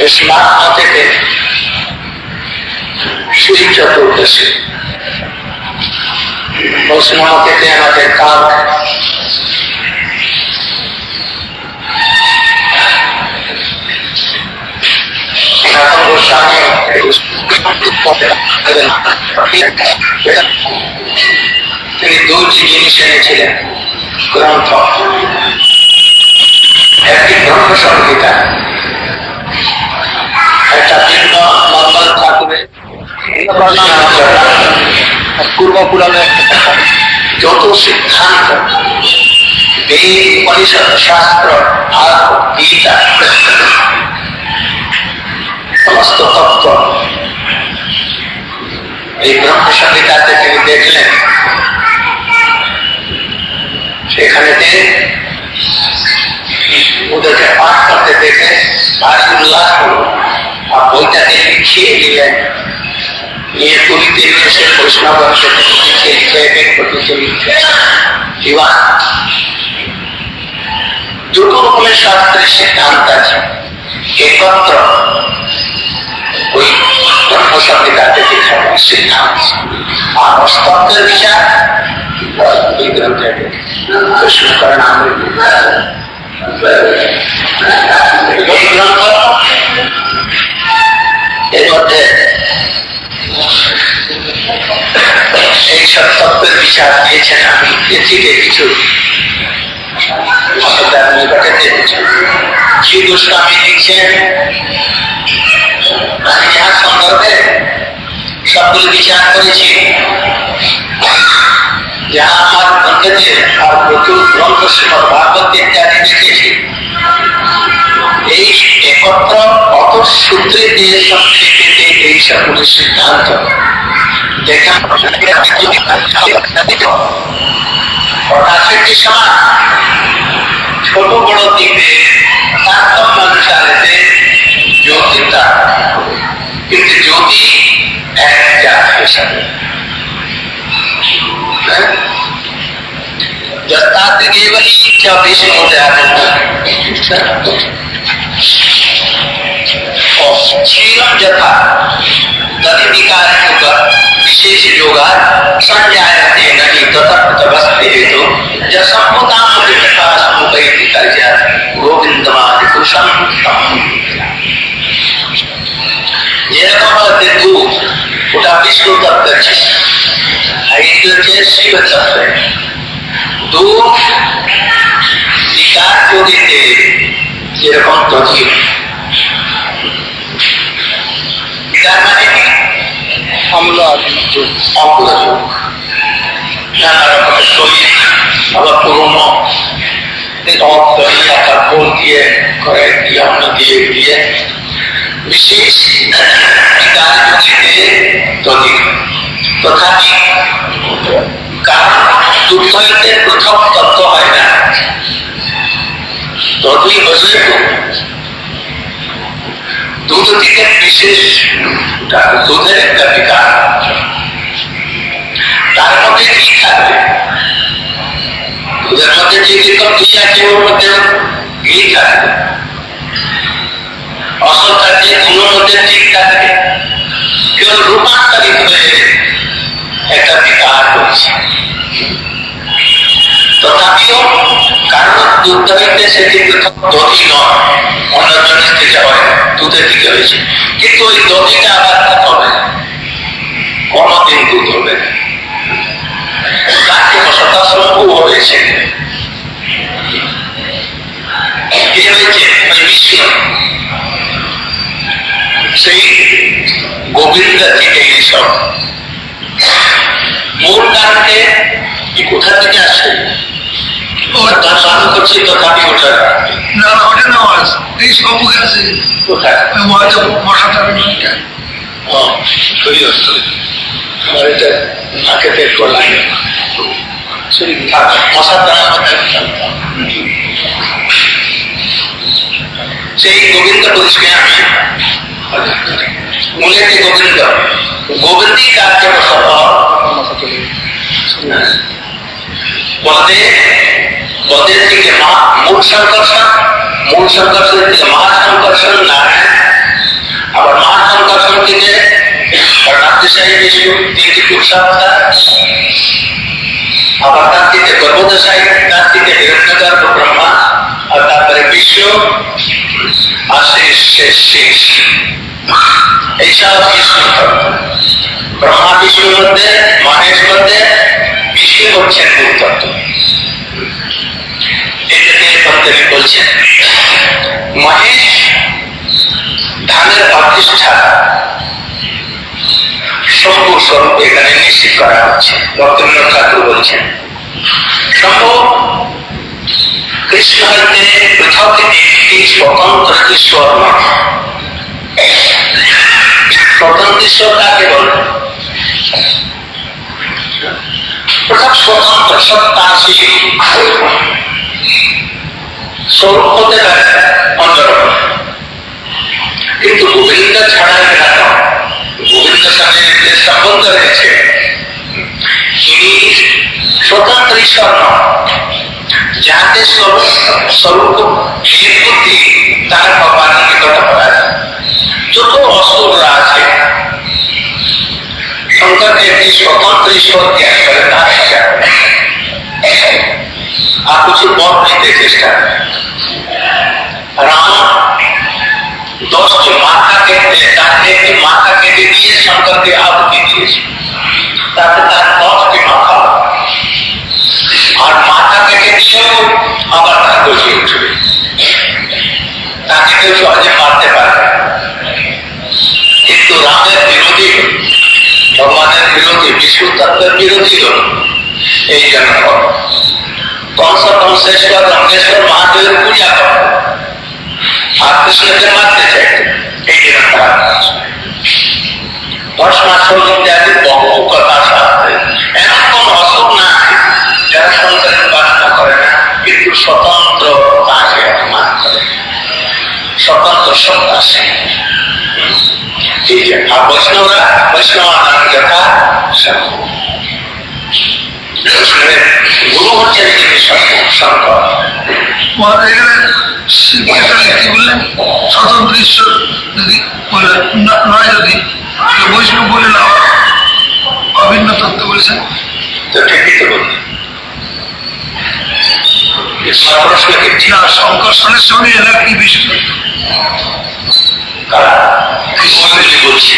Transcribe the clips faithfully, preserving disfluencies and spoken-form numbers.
Smart থেকে শ্রী চতুর্দশী বৈষ্ণব থেকে আমাদের কাল গোস্বামী তিনি দুটি জিনিস এনেছিলেন গ্রন্থ, একটি ব্রহ্ম সংহিতা, একটা ভিন্ন মঙ্গল ঠাকুরের পূর্ব পুরাণের যত সিদ্ধান্ত বেদ উপনিষদ শাস্ত্র আর গীতা সমস্ত তত্ত্ব এই ব্রহ্ম সংহিতাতে তিনি দেখলেন। সেখানে ওদেরকে পাঠ করতে দেখে ভারী উল্লাস হল, আর বইটাকে লিখিয়ে দিলেন, নিয়ে তুলিতে নিয়ে সে বৈষ্ণব লিখে লিখে দিবান। দুটো রকমের শাস্ত্রের সিদ্ধান্ত আছে, একত্র ওই ব্রহ্ম সংহিতাতে লেখা সিদ্ধান্ত, আর অস্তত্বের বিচার ওই গ্রন্থে কৃষ্ণ করে নাম গ্রন্থ। এর মধ্যে এই সব তত্ত্বের বিচার দিয়েছেন। আমি এটিকে কিছু শ্রী গোস্বামী লিখছেন, আমি যার সন্দর্ভে সবগুলো বিচার করেছি, যাহা আমার গ্রন্থে আর প্রচুর গ্রন্থ শ্রীমদ ভাগবত ইত্যাদি দেখেছি, এই একত্র অত সূত্রে দিয়ে সংক্ষেপে এই সবগুলো সিদ্ধান্ত দেখা অর্থাৎ সময় ছোট বড় দিকে তারতম্য অনুসারে জ্যোতিতা, কিন্তু জ্যোতি এক জাত হিসাবে चौबीस होते शीलम जथा तदि विकार विशेष योगा संजायते नहीं तदवस्थे हेतु गोविंदमादि पुरुषम যেরকম হচ্ছে দুধ, ওটা বিষ্ণু তত্ত্বের এইটি হচ্ছে শিব তত্ত্বের দুধ। বিকার যোগীতে যেরকম দধি, বিকার মানে কি অম্ল অম্ল যোগ, নানা রকমের শরীর আবার পুরোনো ফুল দিয়ে করে দিয়ে অন্য দিয়ে দিয়ে বিশেষ বিকার যোগীতে দধি। তথাপি কারণ দুধ হইতে পৃথক তত্ত্ব হয় না, দধি হলে দুধ থেকে বিশেষ দুধের একটা বিকার, তার মধ্যে কি থাকবে? দুধের মধ্যে যে যেরকম ঘি আছে ওর মধ্যে ঘি থাকবে, অসল থাকবে, গুলোর মধ্যে ঠিক থাকবে, কেবল রূপান্তরিত হয়ে একটা বিকার হয়েছে। তথাপিও কারণ দুধ হইতে সেটি পৃথক দধি নয়, অন্য জিনিস থেকে হয়, দুধের দিকে হয়েছে, কিন্তু ওই দধিটা আবার হবে কোনদিন দুধ হবে না, তাকে শতাশ্রম হয়েছে। কি হয়েছে? বিষ্ণু সেই গোবিন্দ থেকে এইসব মূল কারণে কোথা থেকে আসে করছে, তথাপি ওটা না ওটা না এই সব আছে কোথায় মশাটা আমার এটা নাকেতে একটু লাগে মশার দ্বারা সেই গোবিন্দ বলছি আমি মূলে যে গোবিন্দ গোবিন্দী কার্য বলতে বদের থেকে মূল সংকর্ষণ, মূল সংকর্ষণের থেকে মহাসংকর্ষণ নারায়ণ, সত্তা, আবার তার থেকে গর্ভদশায় তার থেকে হিরণ্যগর্ভ ব্রহ্মা, আর তারপরে বিশ্ব, আর শেষ শেষ শেষ এইসব বিষ্ণু তত্ত্ব। ব্রহ্মা বিষ্ণুর মধ্যে, মহেশ মধ্যে বিষ্ণু হচ্ছেন মূল তত্ত্ব। এটাকে পত্তনি বলছেন মহেশ ধানের অধিষ্ঠা শম্ভু স্বরূপ এখানে নিশ্চিত করা হচ্ছে। ভক্তবিনোদ ঠাকুর বলছেন শম্ভু কৃষ্ণ হইতে পৃথক একটি স্বতন্ত্র ঈশ্বর নয়। স্বতন্ত্র ঈশ্বর কাকে বলে? পৃথক স্বতন্ত্র সত্তাশীল স্বরূপ হতে পারে অন্যরকম, কিন্তু গোবিন্দ ছাড়া এটা নয়। গোবিন্দের সাথে যে সম্বন্ধ রয়েছে তিনি স্বতন্ত্র ঈশ্বর নয়, যাতে স্বরূপ বুদ্ধি তার ভগবানের নিকট করা যায়। যত অসুররা আছে শঙ্করকে একটি স্বতন্ত্র ঈশ্বর জ্ঞান করে তার সাথে আর কিছু পথ নিতে চেষ্টা করে। রাম দশটি মাথা কেটে তাকে একটি মাথা কেটে দিয়ে শঙ্করকে আহুতি দিয়েছে, তাতে তার দশটি মাথা, আর মাথা কেটে দিয়েও আবার তার গজে উঠবে। তাকে কেউ সহজে মারতে পারবে, কিন্তু রামের বিরোধী, ভগবানের বিরোধী, বিষ্ণু তত্ত্বের বিরোধী হল। এই জন্য কংস কংসেশ্বর রঙ্গেশ্বর মহাদেবের পূজা করত আর কৃষ্ণকে মারতে চাইত। এই জন্য তারা দশ মাস ইত্যাদি বহু কথা সাথে এমন কোন অসুখ না যারা শঙ্করের উপাসনা করে না, কিন্তু স্বতন্ত্র তাকে অপমান করে, স্বতন্ত্র সত্তা সে। ঠিক আছে, আর বৈষ্ণবরা বৈষ্ণব নাম যথা গুরু হচ্ছেন তিনি শঙ্কর। বললেন স্বতন্ত্র ঈশ্বর যদি নয়, যদি বৈষ্ণব বললেন আবার অভিন্ন তত্ত্ব বলেছেন, তো ঠিকই তো বললেন। সংকর্ষণের সঙ্গে এরা কি বিষ্ণু বলছি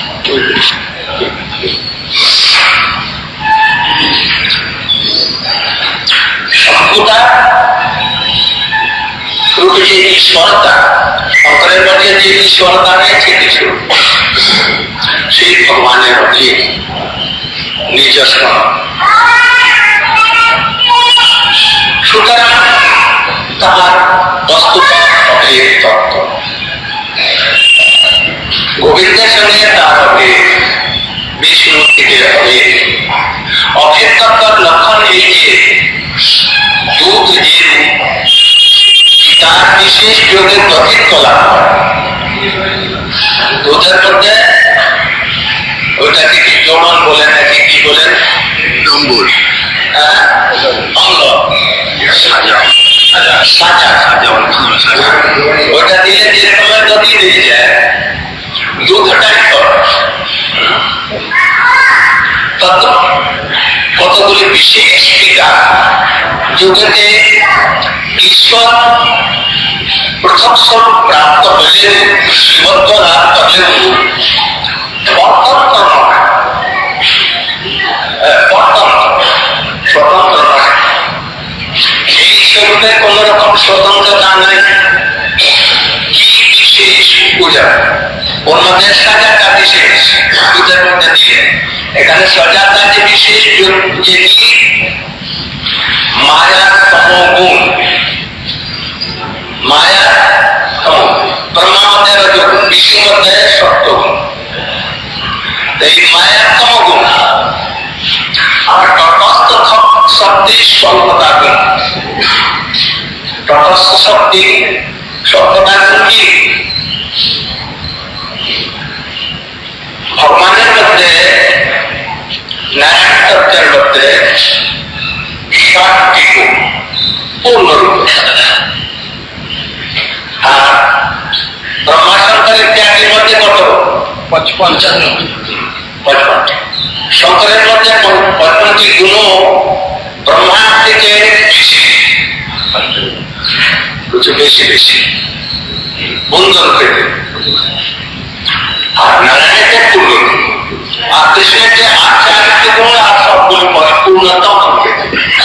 শঙ্কুটা যে ঈশ্বরতা, শঙ্করের মধ্যে যে ঈশ্বরতা রয়েছে কিছু, সেই ভগবানের অধীন নিজস্ব। সুতরাং তাহার বস্তুত অভেদ তত্ত্ব, গোবিন্দের সঙ্গে তার অভেদ, বিষ্ণু থেকে অভেদ। অভেদ তত্ত্বের লক্ষণ এই যে দুধ যে তার বিশেষ যোগের গঠিত কলা, দুধের মধ্যে ওইটাকে কি জমন বলে নাকি কি বলেন, নম্বর অঙ্গ সাজা সাজা ওইটা দিলে যে সময় দধি দিয়ে যায় দুধটাই কতগুলি বিশেষ বিকার যোগেতে ঈশ্বর পৃথক স্বরূপ প্রাপ্ত হলেও, শিবত্ব লাভ করলেও পরতন্ত্র নয়, পরতন্ত্র স্বতন্ত্র নয়। এই স্বরূপে কোন রকম স্বতন্ত্রতা নাই। কি বিশেষ পূজা, অন্য দেশ সাজাটা বিশেষ পূজার মধ্যে দিয়ে, এখানে সজাতা যে বিশেষ যে মায়ার তমগুণ, মায়া ব্রহ্মা মধ্যে রজগুণ, বিষ্ণু মধ্যে সত্যগুণ। এই মায়ার তমগুণ আর তটস্থ শক্তির স্বল্পতা গুণ। তটস্থ শক্তি স্বল্পতা গুণ কি? ভগবানের মধ্যে নারায়ণ তত্ত্বের মধ্যে ষাটটি গুণ পূর্ণরূপে, আর ব্রহ্মা শঙ্কর ইত্যাদির মধ্যে কত? পঞ্চান্ন পঁচপন্ন। শঙ্করের মধ্যে পঞ্চমটি গুণ ব্রহ্মার থেকে বেশি বেশি বেশি বন্ধন পেতে, আর নারায়ণেতে পূর্ণ, আর কৃষ্ণেতে আর চারিত্র গুণ আর সবগুলো পূর্ণতম পেতে।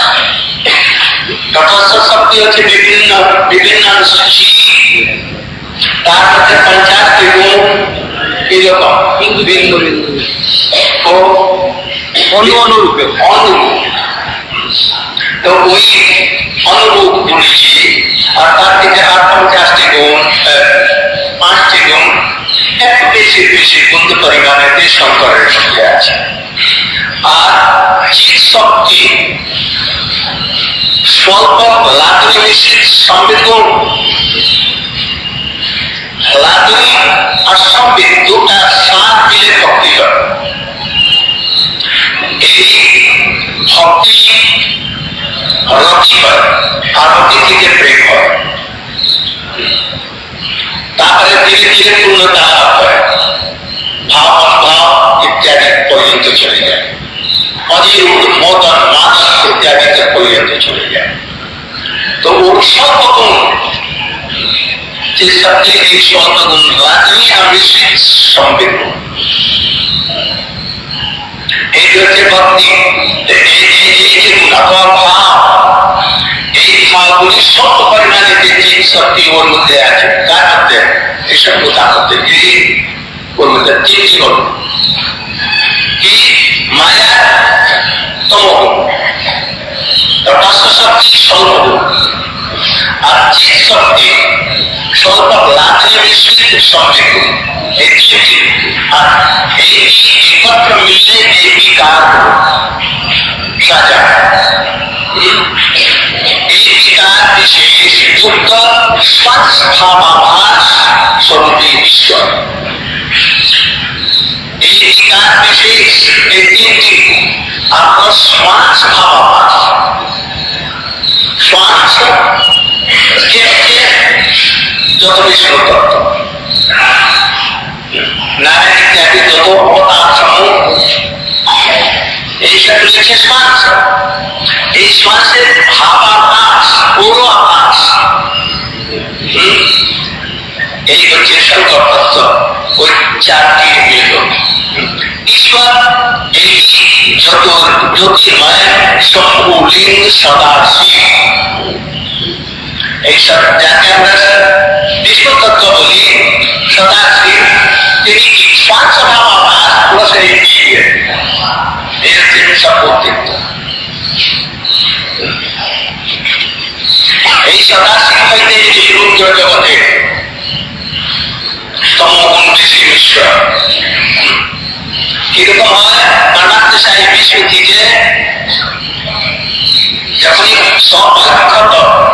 তটস্থ শক্তি হচ্ছে বিভিন্ন বিভিন্ন তার মধ্যে পঞ্চাশটি গুণ এরকম বিন্দু বিন্দু বিন্দু ও অনুরূপে অনুরূপ। তো ওই অনুরূপ গুণী আর তার থেকে আর পঞ্চাশটি গুণ পাঁচটি গুণ একটু বেশি বেশি গুণ পরিমাণে শঙ্করের মধ্যে আছে। আর চিৎ শক্তি স্বল্প লাদুরি মিশ্রিত সম্বিত গুণ, লাদুরি আর সম্বিত দুটা সাত মিলে ভক্তি হয়। এই ভক্তি রতি হয় আর রতি থেকে প্রেম হয়, তারপরে ধীরে ধীরে পূর্ণতা লাভ হয়, ভাব অনুভাব ইত্যাদি পর্যন্ত চলে যায়, অধীর মতন মাস ইত্যাদিতে পর্যন্ত চলে যায়। তো ওর সর্বগুণ যে শক্তি, এই সর্বগুণ লাদুরি আর মিশ্রিত সম্বিত গুণ, এই হচ্ছে ভক্তি। এই ভাবগুলি সব পরিমাণে যে চিৎ শক্তি ওর মধ্যে আছে, কার মধ্যে? এইসব কোথার মধ্যে? ওর মধ্যে তিনটি গুণ কি? মায়া তমগুণ, তটস্থ শক্তি স্বল্পগুণ, আর চিৎ শক্তি স্বল্প লাদুরি মিশ্রিত সম্বিত গুণ, এই তিনটি। আর এই একত্র মিলে এই বিকার সাজা, এই বিকার বিশেষ যুক্ত স্বভাবাভাস স্বরূপী ঈশ্বর। এই বিকার বিশেষ এই তিনটি আপনার শ্বাস ভাবাভাস, শ্বাস যত বিষ্ণু তত্ত্ব, নারায়ণ ইত্যাদি যত অবতার সমূহ, এইসব হচ্ছে শ্বাস। এই শ্বাসের ভাবাভাস, পুরো আভাস, এই হচ্ছে শঙ্কর তত্ত্ব। ওই চারটি মিল ঈশ্বর, এই যত জ্যোতির্ময় শম্ভুলিঙ্গ সদাশিব, এইসব যাকে আমরা বিষ্ণু তত্ত্ব বলি, সদাশিব তিনি শ্বাস ভাবাভাস পুরো শরীর দিয়ে এর থেকে সব কর্তৃত্ব। এই সদাশিব হইতে যদি রুদ্র জগতে তমগুণ বেশি মিশ্র, কিরকম হয়? কানাত্মশাহী বিশ্বজিতে যখনই সক্ষত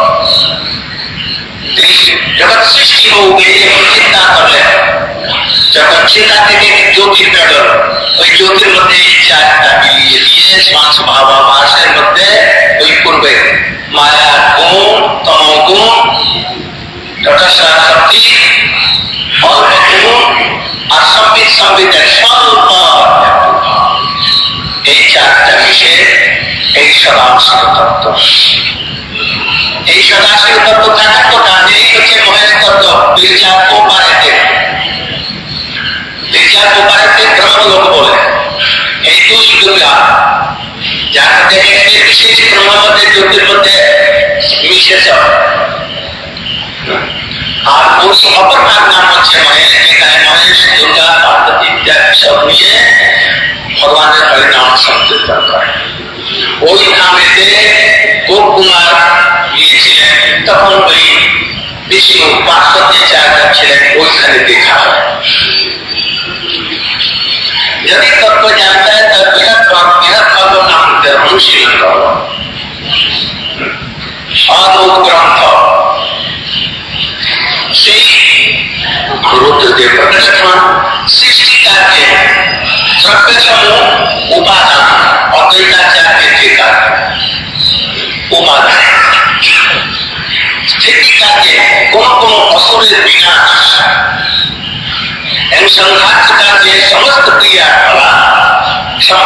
জগৎ সৃষ্টি হোক চিন্তা করলেন, যখন চিন্তা থেকে জ্যোতির বেরোল, ওই জ্যোতির মধ্যে এই চারটা মিলিয়ে দিয়ে শ্বাস ভাবাভাসের মধ্যে ওই পূর্বে মায়া গুণ, তমগুণ, তটস্থ শক্তি, অল্প গুণ আর সম্বিত সম্বিতের স্বল্প, এই চারটা মিশে এই সদাশিব তত্ত্ব। এই সদাশিব তত্ত্ব থাকার কথা এই হচ্ছে মহেশ তত্ত্ব। বিরজার ওপারেতে, বিরজার ওপারেতে ব্রহ্মলোক বলে, এই দুই দুর্গা যার মধ্যে একটি বিশেষ ব্রহ্ম মধ্যে জ্যোতির মধ্যে মিশে যাও, আর ওই অপর নাম নাম হচ্ছে মহেশ। এখানে মহেশ, দুর্গা, পার্বতী ইত্যাদি সব নিয়ে ভগবানের হরিনাম সংকীর্তন করে। ওই নামেতে গোপ কুমার গিয়েছিলেন, তখন ওই বিষ্ণু পার্বতী জায়গা ছিলেন, ওইখানে দেখা হয়। যদি তত্ত্ব জানতে হয় তার বৃহৎ বৃহৎ ভাব নাম অনুশীলন করো। অদ্ভুত গ্রন্থ, সেই রুদ্রদেব প্রতিষ্ঠান সৃষ্টি কার্যে দ্রব্য সমূহ উপাদান, অদ্বৈতাচার্যের যে কার্য উপাদান, স্থিতি কার্যে কোন কোন অসুরের বিনাশ এবং সংঘাত কার্যে সমস্ত ক্রিয়া কলা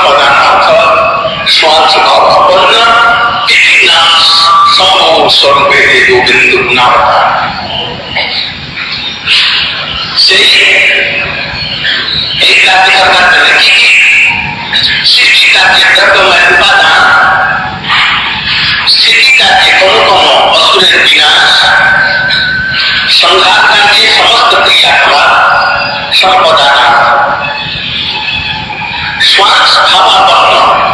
স্বরূপে গোবিন্দ গুণাবতার। সেই এই কাজটি করবার জন্য কি কি সৃষ্টি কার্যের দ্রব্যময় উপাদান, স্থিতি কার্যে কোনো কোনো অসুরের বিনাশ, সংঘাত কার্যে সমস্ত ক্রিয়াকলাপ সম্পদান, শ্বাস ভাবাপন্ন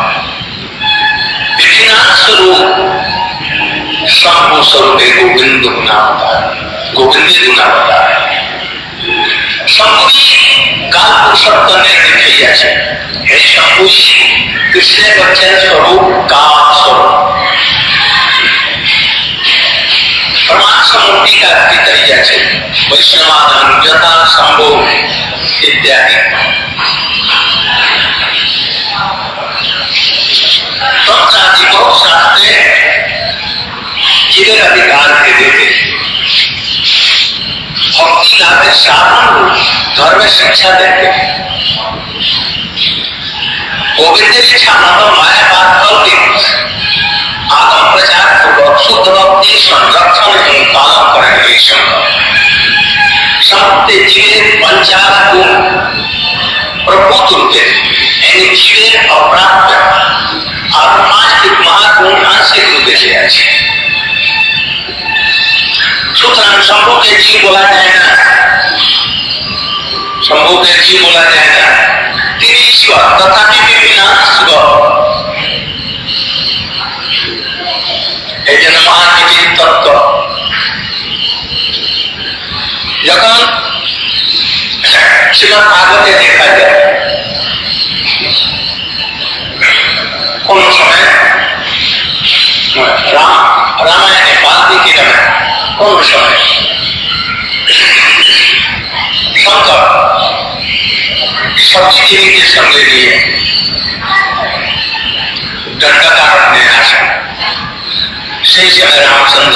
বিভিন্ন স্বরূপ শম্ভু স্বরূপে গোবিন্দ গুণাবতার, গোবিন্দের গুণাবতার। শম্ভুই কাল পুরুষোত্তমে দেখাইয়াছে, এই শম্ভুই কৃষ্ণের হচ্ছেন স্বরূপ, কাল স্বরূপ। প্রমাণ মূর্তিকা করিয়াছে বৈষ্ণবাদান যথা শম্ভু ইত্যাদি। तंत्रादि बहुत शास्त्रे जीवन अधिकार के देते, भक्ति लाभे साधन धर्म शिक्षा देते। गोविंद इच्छा मत माया बात करके आगम प्रचार पूर्वक शुद्ध भक्ति संरक्षण एवं पालन करेंगे। समस्ते जीवन पंचाल गुण प्रभुत रूपे यानी जीवन अप्राप्त और पांच महागुण आंशिक रूपे से আছে। সুতরাং শম্ভুকে জীব বলা যায় না, শম্ভুকে জীব বলা যায় না, তিনি ঈশ্বর তথাপি বিভিন্ন শিব। এই জন্য মহানীতির তত্ত্ব যখন শ্রীমদ্ ভাগবতে দেখা যায়, কোন সময় রাম রামায়ণে বাল্মীকি রামায়ণ কোন সময় শঙ্কর সতী দেবীকে সঙ্গে নিয়ে দণ্ডকারণ্যে আসেন। সেই সময় রামচন্দ্র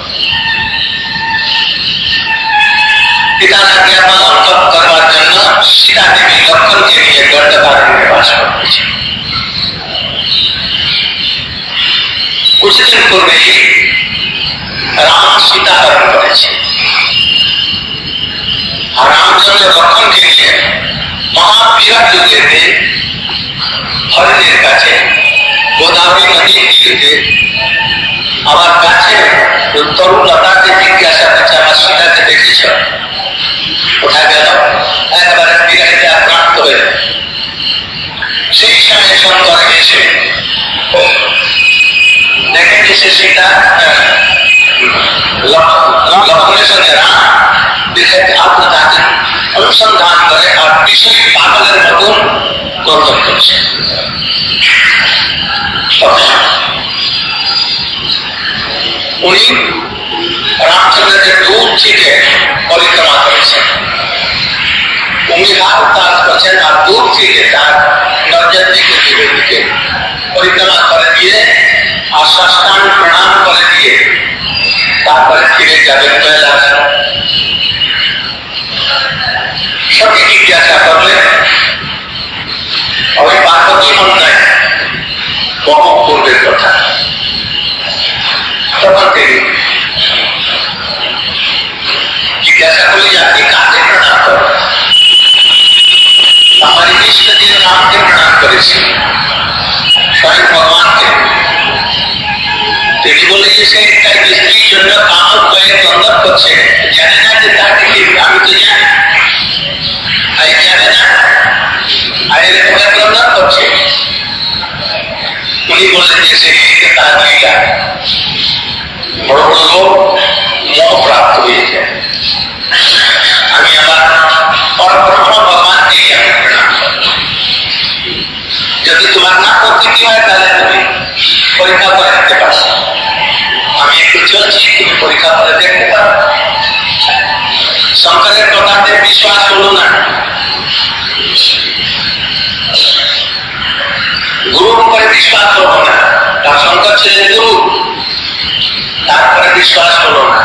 পিতার আজ্ঞা পালন করবার জন্য সীতা দেবী লক্ষ্মণকে নিয়ে দণ্ডকারণ্যে বাস করতেছে। কিছুদিন পূর্বে রাম সীতা হরণ করেছে, আর রামচন্দ্র লক্ষ্মণকে নিয়ে মহাবিরাট যুগেতে হরিণের কাছে গোদাবরী নদীর তীরে আমার কাছে তরুণ লতাকে জিজ্ঞাসা করছে, আমার সীতাকে দেখেছ? কোথায় গেল? একবারে বিরাটিতে আক্রান্ত হয়ে সেই সময় শঙ্কর এসে দেখেন যে সে সীতা লক্ষ্মণের সঙ্গে রাম দেখে আত্মদাকে অনুসন্ধান করে আর বিশেষ পাগলের মতন গর্জন করছে। উনি রামচন্দ্রকে দূর থেকে পরিক্রমা করেছেন, উনি হাত কাজ করছেন আর দূর থেকে তার নজর দিকে দিকে পরিক্রমা করে দিয়ে আশ্বাসান প্রণাম করে দিয়ে তারপরে ফিরে যাবেন কৈলাসে। সত্যি জিজ্ঞাসা করলে ওই পার্বতী মন্দায় বহু পূর্বের কথা। তখন তিনি জিজ্ঞাসা করলে আপনি কাকে প্রণাম করেন? আমার ইষ্ট দিন রামকে প্রণাম করেছি, স্বয়ং ভগবানকে। তিনি বলে যে সে তার স্ত্রীর জন্য কামড় হয়ে দ্বন্দ্ব করছে, জানে না যে তাকে আমি তো জানি, আর জানে না আর এরকম দ্বন্দ্ব করছে। উনি বললেন যে সে তার লীলা বড় বড় লোক মোহ প্রাপ্ত হয়ে যায়। আমি আমার পরব্রহ্ম ভগবানকে আমি প্রণাম করি। যদি তোমার না করতে কি হয় তাহলে তুমি পরীক্ষা করে দেখতে পারো, আমি একটু চলছি, তুমি পরীক্ষা করে দেখতে পারো। শঙ্করের কথাতে বিশ্বাস হলো না, গুরুর উপরে বিশ্বাস হলো না, তার শঙ্কর ছিলেন গুরু, তারপরে বিশ্বাস হলো না।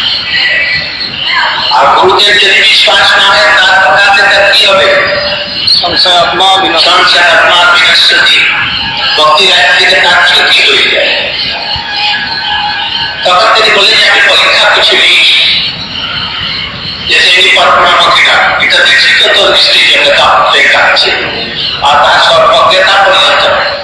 আর গুরুদের যদি বিশ্বাস না হয় তার কথাতে তার কি হবে? সংশয় আত্মা সংশয় আত্মা বিনশ্বতি, ভক্তির এক থেকে তার ক্ষতি হয়ে যায়। তখন তিনি বললেন যে আমি পরীক্ষা কিছু নিয়েছি যে তিনি পরপরাম কিনা, এটা দেখছি তো তোর স্ত্রী জন্য দেখাচ্ছে আর তার সর্বজ্ঞতা পর্যন্ত।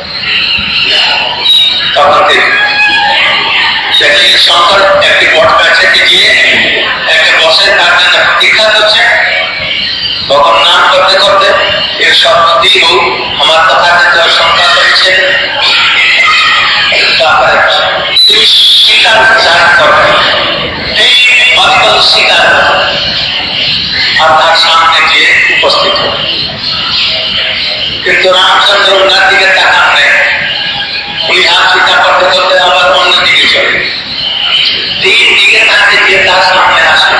তখন তিনি সেখানে শঙ্কর একটি বট গাছে গিয়ে একটা বসে তার জন্য প্রতীক্ষা করছে। তখন নাম করতে করতে এর সর্বদি হোক আমার কথাকে তো শঙ্কা করেছে। তারপরে তিনি স্বীকার চান করেন, এই অবিকল স্বীকার আর তার সামনে গিয়ে উপস্থিত হয়। কিন্তু রামচন্দ্র ওনার দিকে তাকান নেই, উনি হাত স্বীকার করতে করতে আবার অন্য দিকে চলে, তিন দিকে তাকে গিয়ে তার সামনে আসে।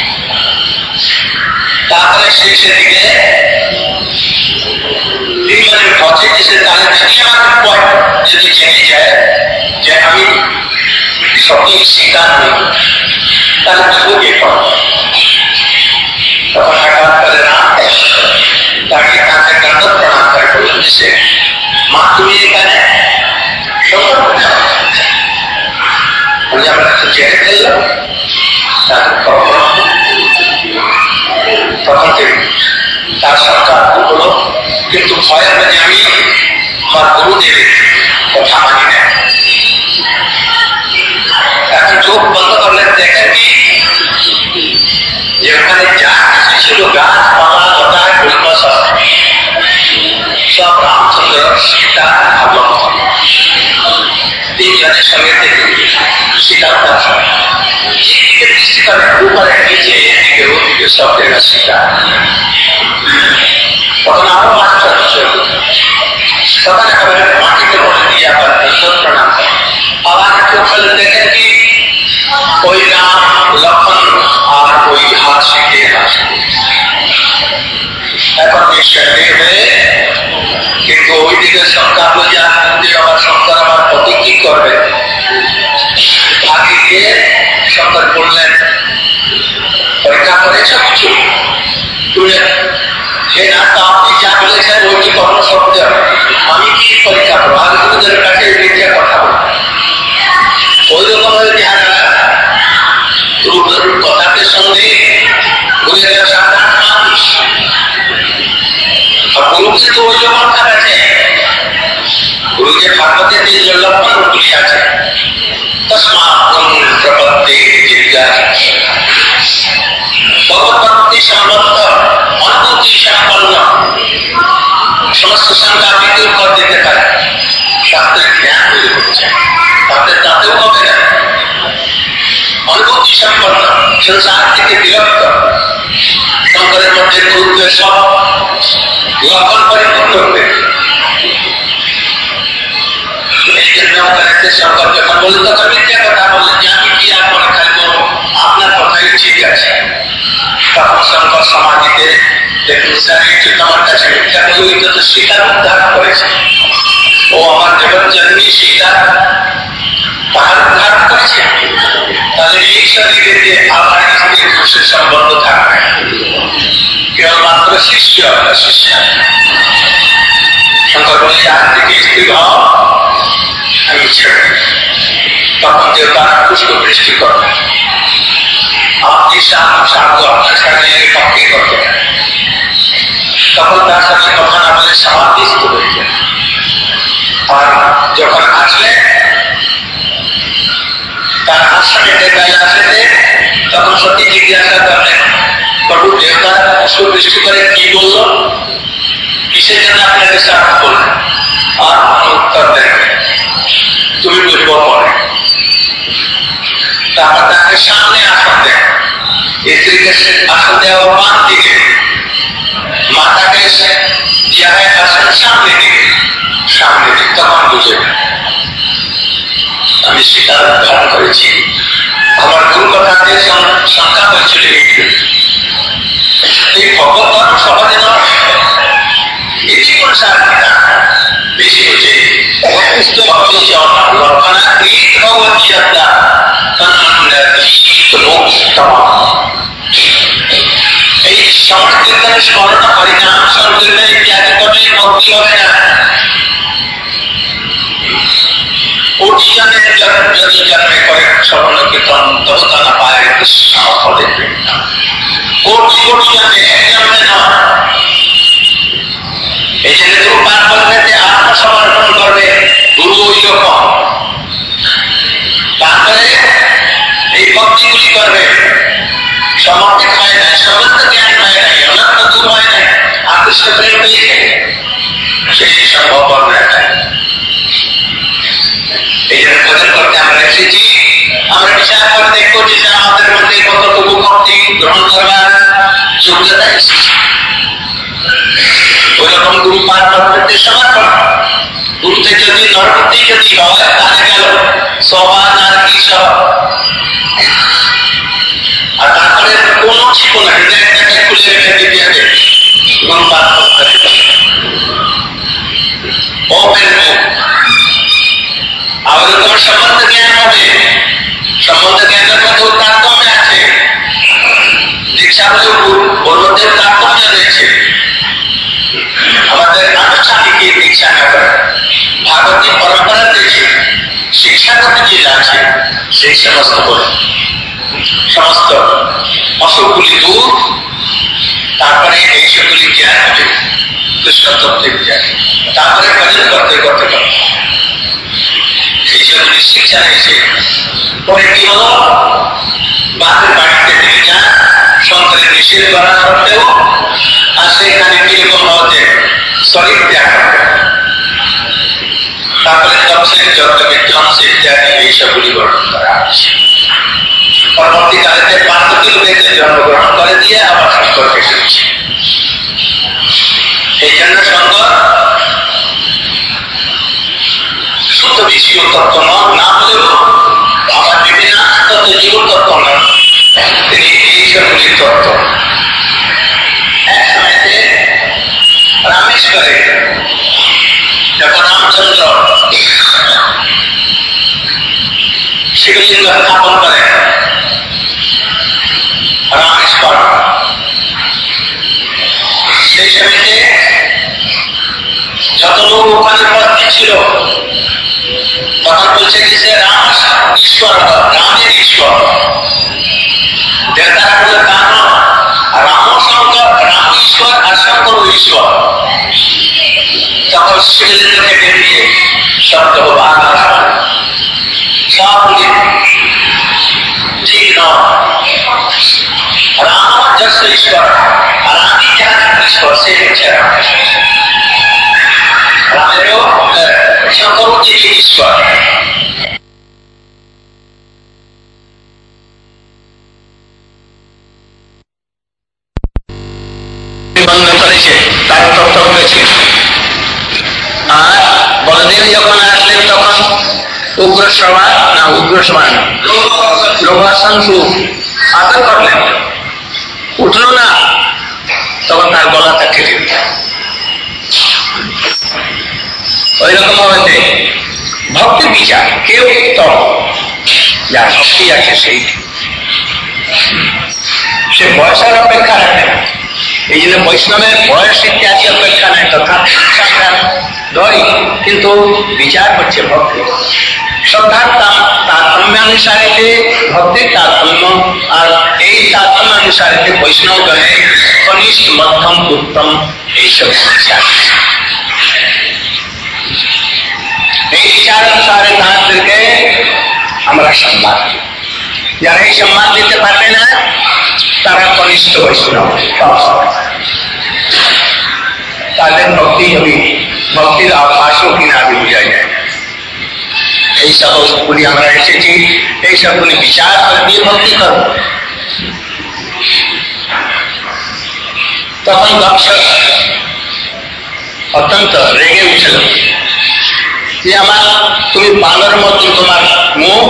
তারপরে শেষে দিকে মানে পথে এসে তাহলে যদি আমার পয়েন্ট যদি জেনে যায় যে আমি সবই স্বীকার নেই, তাহলে বুঝবো কে কর। তখন হঠাৎ করে না তাকে তাকে কাঁদত প্রণাম করে বললেন সে মা তুমি এখানে আমরা একটু জেনে ফেললাম। তখন তার সরকার হলো, কিন্তু ভয়ের মানে আমি আমার গুরুদেবের কথা মানি না। এখন চোখ বন্ধ করলেন, দেখেন কি যে ওখানে যা কিছু ছিল গাছপালা লতা গুল্ম সব সব রামচন্দ্র সীতা অবলম্বন তিনজনের সঙ্গে থেকে সীতার দর্শন যেদিকে দৃষ্টি করে উপরে নিচে এদিকে ওদিকে সব জায়গা সীতা। তখন আরো মাস্টার তখন একেবারে মাটিতে বলে দিয়ে আবার প্রণাম আবার চোখ ফেলে দেখেন কি ওই রাম লক্ষণ আর ওই হাসিকে হাসি এখন নিশ্চয় হয়ে, কিন্তু ওই দিকে শঙ্কা বলে আবার শঙ্কর আমার প্রতি কি করবে। আগে গিয়ে শঙ্কর বললেন পরীক্ষা করেছ কিছু তুলে যে না তো আপনি যা বলেছেন ওইটি কর্ম শব্দ আমি কি পরীক্ষা করবো, আগে তোদের কাছে মিথ্যা কথা বলবো। ওই রকম ভাবে দেখা গেল কথাটির সঙ্গে বুঝে গেল সাধারণ মানুষ আর গুরুকে তো ওই রকম থাকাছে, গুরুকে ভাগবতে তিন লক্ষণ গুলি আছে প্রপত্তি জিজ্ঞাসা ভগবতী সম্বন্ধ অনুভূতি সম্পন্ন সমস্ত সংখ্যা দূর করে দিতে পারে। শাস্ত্রের জ্ঞান তৈরি করছে তাদের তাতেও হবে না। অনুভূতি সম্পন্ন সংসার থেকে বিরক্ত শঙ্করের মধ্যে ঘুরবে সব লক্ষণ পরিপূর্ণ করবে। এই জন্য শঙ্কর যখন বললেন তখন মিথ্যা কথা বললেন যে আমি কি আর পরীক্ষা করবো, আপনার কথাই ঠিক আছে। তখন শঙ্কর সমাধিতে দেখুন স্যার আমার কাছে মিথ্যা বলুই তো সীতার উদ্ধার করেছে, ও আমার জগৎ জন্মী সীতা তাহার উদ্ধার করেছে, তাহলে এই শরীরে দিয়ে আমার স্ত্রীর খুশির সম্বন্ধ থাকবে কেবলমাত্র শিষ্য শিষ্য। শঙ্কর বলে আজ থেকে স্ত্রী ভাব আমি ছেড়ে, তখন যে তারা পুষ্প বৃষ্টি করবে আপনি সাধু আপনার সাথে পক্ষে করতে, তখন তার সাথে কথা না বলে সমাধিস্থ হয়েছে। আর যখন আসলে তার আশ্রমে বেলায় আসলে তখন সত্যি জিজ্ঞাসা করলেন প্রভু দেবতা পুষ্প বৃষ্টি করে কি বলল, কিসের জন্য আপনাকে সাহায্য করলেন, আর উত্তর দেন তুমি বুঝবো পরে। তারপর তাকে সামনে আসন দেন, স্ত্রীকে আসন দেওয়া বাম দিকে, মাতাকে জায়গায় আসেন সামনে দিকে সামনে দিকে। তখন বুঝে আমি স্বীকার ধারণ করেছি, আমার গুরু কথাতে শঙ্কা হয়েছিল এই ভগবান সমাজে নয় এটি কোন সার কিনা বেশি হচ্ছে এই সংকীর্তনে স্মরণ হরিনাম সংকীর্তনে ইত্যাদি করলে ভক্তি হবে না। কোটি জনের যদি জন্মে করে স্বর্ণ কীর্তন দেবতা না পায় কৃষ্ণ ফলে কোটি কোটি জন্মে এক জন্মে নয়। এই জন্য গুরু পাঠ করবে যে আত্মসমর্পণ করবে গুরু ওই রকম তারপরে এই ভক্তিগুলি করবে। সমর্পিত হয় না, সমস্ত জ্ঞান হয় নাই, অনন্ত দূর হয় নাই, আকৃষ্ট প্রেম হয়ে গেলে সেই সম্ভব হবে না। এই জন্য ভজন করতে আমরা এসেছি। আমরা বিচার করে দেখবো যে আমাদের মধ্যে কতটুকু ভক্তি গ্রহণ করবার যোগ্যতা এসেছে। ওইরকম গুরু পাঠ করতে সমর্পণ। গুরুতে যদি নরপতি যদি হয় তাহলে গেল সবান আর কি সব। আর তারপরে কোন ছিল না, হৃদয়টাকে খুলে রেখে দিতে হবে গুরু পাঠ করতে। ওপেন মুখ। আমাদের তোমার সম্বন্ধ জ্ঞান হবে। সম্বন্ধ জ্ঞানের মধ্যে তারতম্য আছে। দীক্ষা বলে ওর মধ্যে তারতম্য রয়েছে। আমাদের আনুষ্ঠানিক দীক্ষা না করে ভাগবতী পরম্পরা রয়েছে, শিক্ষাগত যে আছে সেই সমস্ত বলে সমস্ত অসুখগুলি দূর, তারপরে এই সবগুলি জ্ঞান হবে কৃষ্ণ তত্ত্বের জ্ঞান। তারপরে ভজন করতে করতে করতে এই সবগুলি শিক্ষা রয়েছে। পরে কি হলো, বাপের বাড়িতে থেকে যান সন্তানের নিষেধ করা সত্ত্বেও, আর সেখানে কিরকম হতে শরীর ত্যাগ করবে। তারপরে তপসের যজ্ঞের ধ্বংস ইত্যাদি এইসবগুলি বর্ণন করা আছে। পরবর্তীকালে পার্বতী রূপে জন্মগ্রহণ করে দিয়ে আবার শঙ্করকে এসেছে। এই জন্য শঙ্কর শুদ্ধ বিষয় তত্ত্ব না হলেও আবার বিভিন্ন তত্ত্ব জীব তত্ত্ব নন, তিনি এইসবগুলি তত্ত্ব। এক সময়তে রামেশ্বরে যখন রামচন্দ্র শিবলিঙ্গ স্থাপন করেন রামেশ্বর, সেই সময়তে যত লোক ওখানে উপস্থিত ছিল তখন বলছে কি যে রাম ঈশ্বর, রামের ঈশ্বর। দেবতারা বলে তা নয়, রাম শঙ্কর, রাম ঈশ্বর আর শঙ্কর ঈশ্বর। তখন শিবলিঙ্গ থেকে বেরিয়ে শব্দ সবগুলি ঠিক নয়। রাম যশ ঈশ্বর আর আমি যারা ঈশ্বর সে হচ্ছে রামেরও শঙ্কর হচ্ছে ঈশ্বর। বন্ধ করেছে তার তত্ত্ব হয়েছে। আর বলদেব যখন আসলেন তখন উগ্র সভা না উগ্র সভা না প্রভাষণ আদর করলেন, উঠল না, তখন তার গলাটা কেটে দিল। ওই রকম হতে ভক্তি বিচার কেউ উত্তম, যার ভক্তি আছে সেই সে বয়সের অপেক্ষা রাখে না। এই জন্য বৈষ্ণবের বয়স ইত্যাদি অপেক্ষা নেই, তথা ধরি, কিন্তু বিচার হচ্ছে ভক্তি। শ্রদ্ধার তারতম্যানুসারে ভক্তির তারতম্য, আর এই তারতম্যানুসারে বৈষ্ণব গণে কনিষ্ঠ মধ্যম উত্তম এইসব বিচার। এই বিচার অনুসারে তাদেরকে আমরা সম্মান দিই। যারা এই সম্মান দিতে পারবে না তারা কনিষ্ঠ বৈষ্ণব, তাদের ভক্তি হবে ভক্তির আভাসও কিনা আগে বোঝা যায়। এই সবগুলি আমরা এসেছি, এই সবগুলি বিচার করে দিয়ে ভক্তি করব। তখন দক্ষ অত্যন্ত রেগে উঠল যে আমার তুমি বানর মতো তোমার মুখ,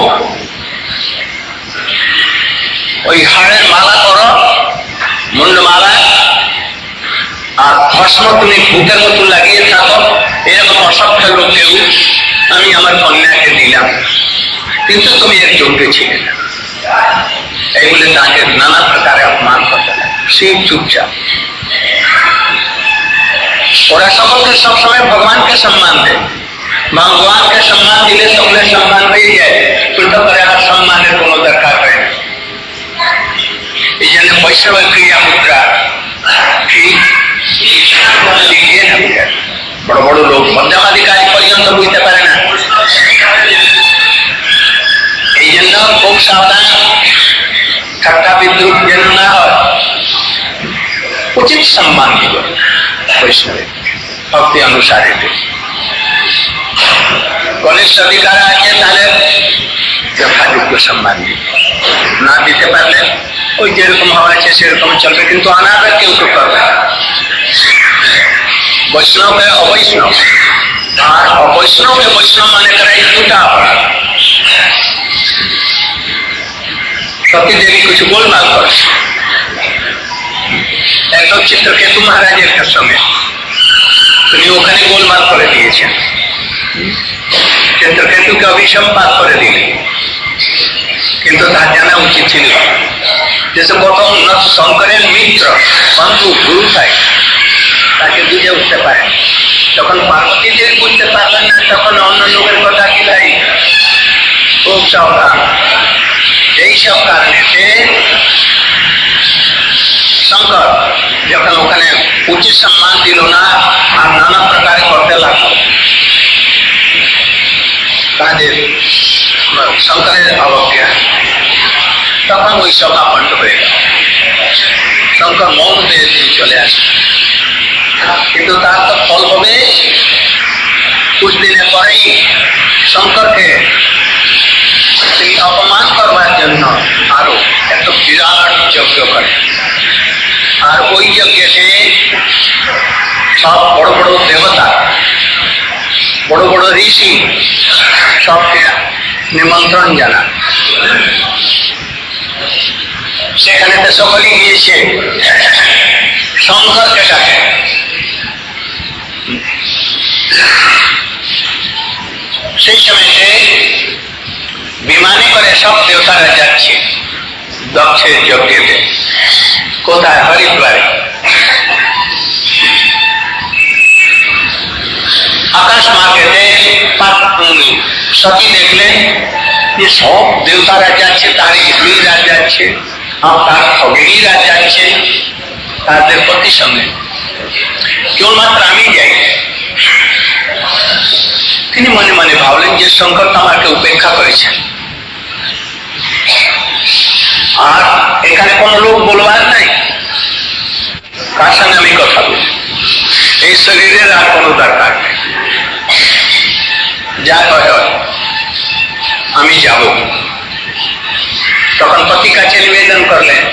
ওই হাড়ের মালা করো, মুন্ডমালা, আর ভস্ম তুমি বুকের মতো লাগিয়ে থাকো। এরকম অসংখ্য লোকেও আমি আমার কন্যাকে দিলাম, কিন্তু তুমি এর যোগ্য ছিলে না। এইগুলি তাকে নানা প্রকারে অপমান করতে লাগে। সে চুপচাপ। ওরা সকলকে সবসময় ভগবানকে সম্মান দেয়, ভগবানকে সম্মান দিলে সকলে সম্মান হয়ে যায়, পৃথক করে আর সম্মানের কোনো দরকার হয় না। এই জন্য বৈষ্ণবের ক্রিয়া মুদ্রা কি শিখিয়ে না বুঝে, বড় বড় লোক মধ্যমাধিকারী পর্যন্ত বুঝতে পারে না। এই জন্য খুব সাবধান, ঠাট্টা বিদ্রুপ যেন না হয়, উচিত সম্মান দিব বৈষ্ণবের ভক্তি অনুসারে। কনিষ্ঠ অধিকার আছে তাহলে যথাযোগ্য সম্মান দিব, না দিতে পারলে ওই যেরকম হওয়া আছে সেরকম চলবে, কিন্তু অনাদর কেউ তো করবে না। বৈষ্ণবকে অবৈষ্ণব আর অবৈষ্ণবকে বৈষ্ণব মনে করে এই দুটা অপরাধ। সতী দেবী কিছু গোলমাল করে, একদম চিত্রকেতু মহারাজের সঙ্গে তিনি ওখানে গোলমাল করে দিয়েছেন, চিত্রকেতুকে অভিসম্পাত করে দিলেন, কিন্তু তার জানা উচিত ছিল যে কত উন্নত শঙ্করের মিত্র বন্ধু গুরু থাকে তাকে বুঝে উঠতে পারেন। যখন পার্বতী দেবী বুঝতে পারলেন না তখন অন্য লোকের কথা কি ভাই খুব সাবধান। এইসব কারণে শঙ্কর যখন ওখানে উচিত সম্মান দিল না আর নানা প্রকারে করতে লাগলো, তাদের শঙ্করের অবজ্ঞা, তখন ওই সব আপন্ন হয়ে গেল। শঙ্কর মৌন হয়ে তিনি চলে আসে, কিন্তু তার তো ফল হবে। কুछ দিনের পরেই শঙ্করকে তিনি অপমান করবার জন্য আরো এত বিরাট যজ্ঞ করে, আর ওই যজ্ঞে সব বড় বড় দেবতা, বড় বড় ঋষি সবকে নিমন্ত্রণ জানান। সেখানে তো সকলেই গিয়েছে শঙ্করকে ডাকে। সেই সময়তে বিমানে করে সব দেবতারা যাচ্ছে দক্ষের যজ্ঞেতে। কোথায়? হরিদ্বারে। আকাশ মার্গেতে সতী দেখলেন যে সব দেবতারা যাচ্ছে, তার স্ত্রীরা যাচ্ছে আর তার ভগিনীরা যাচ্ছে তাদের পতি সঙ্গে, কেবলমাত্র আমি যাই। তিনি মনে মনে ভাবলেন যে শঙ্কর তো আমাকে উপেক্ষা করেছেন, আর এখানে কোন লোক বলবার নাই, কার সঙ্গে আমি কথা বলি, এই শরীরের আর কোনো দরকার নেই, যা হয় আমি যাব। তখন পতি কাছে নিবেদন করলেন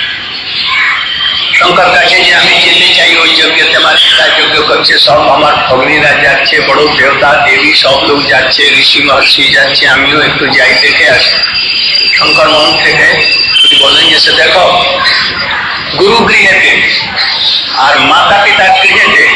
শঙ্কর কাছে যে আমি যেতে চাই ওই যজ্ঞতে, আমার পিতা যজ্ঞ করছে, সব আমার ভগ্নীরা যাচ্ছে, বড় দেবতা দেবী সব লোক যাচ্ছে, ঋষি মহর্ষি যাচ্ছে, আমিও একটু যাই, দেখে আসি। শঙ্কর মন থেকে বললেন যে সে দেখো, গুরু গৃহেতে আর মাতা পিতার গৃহেতে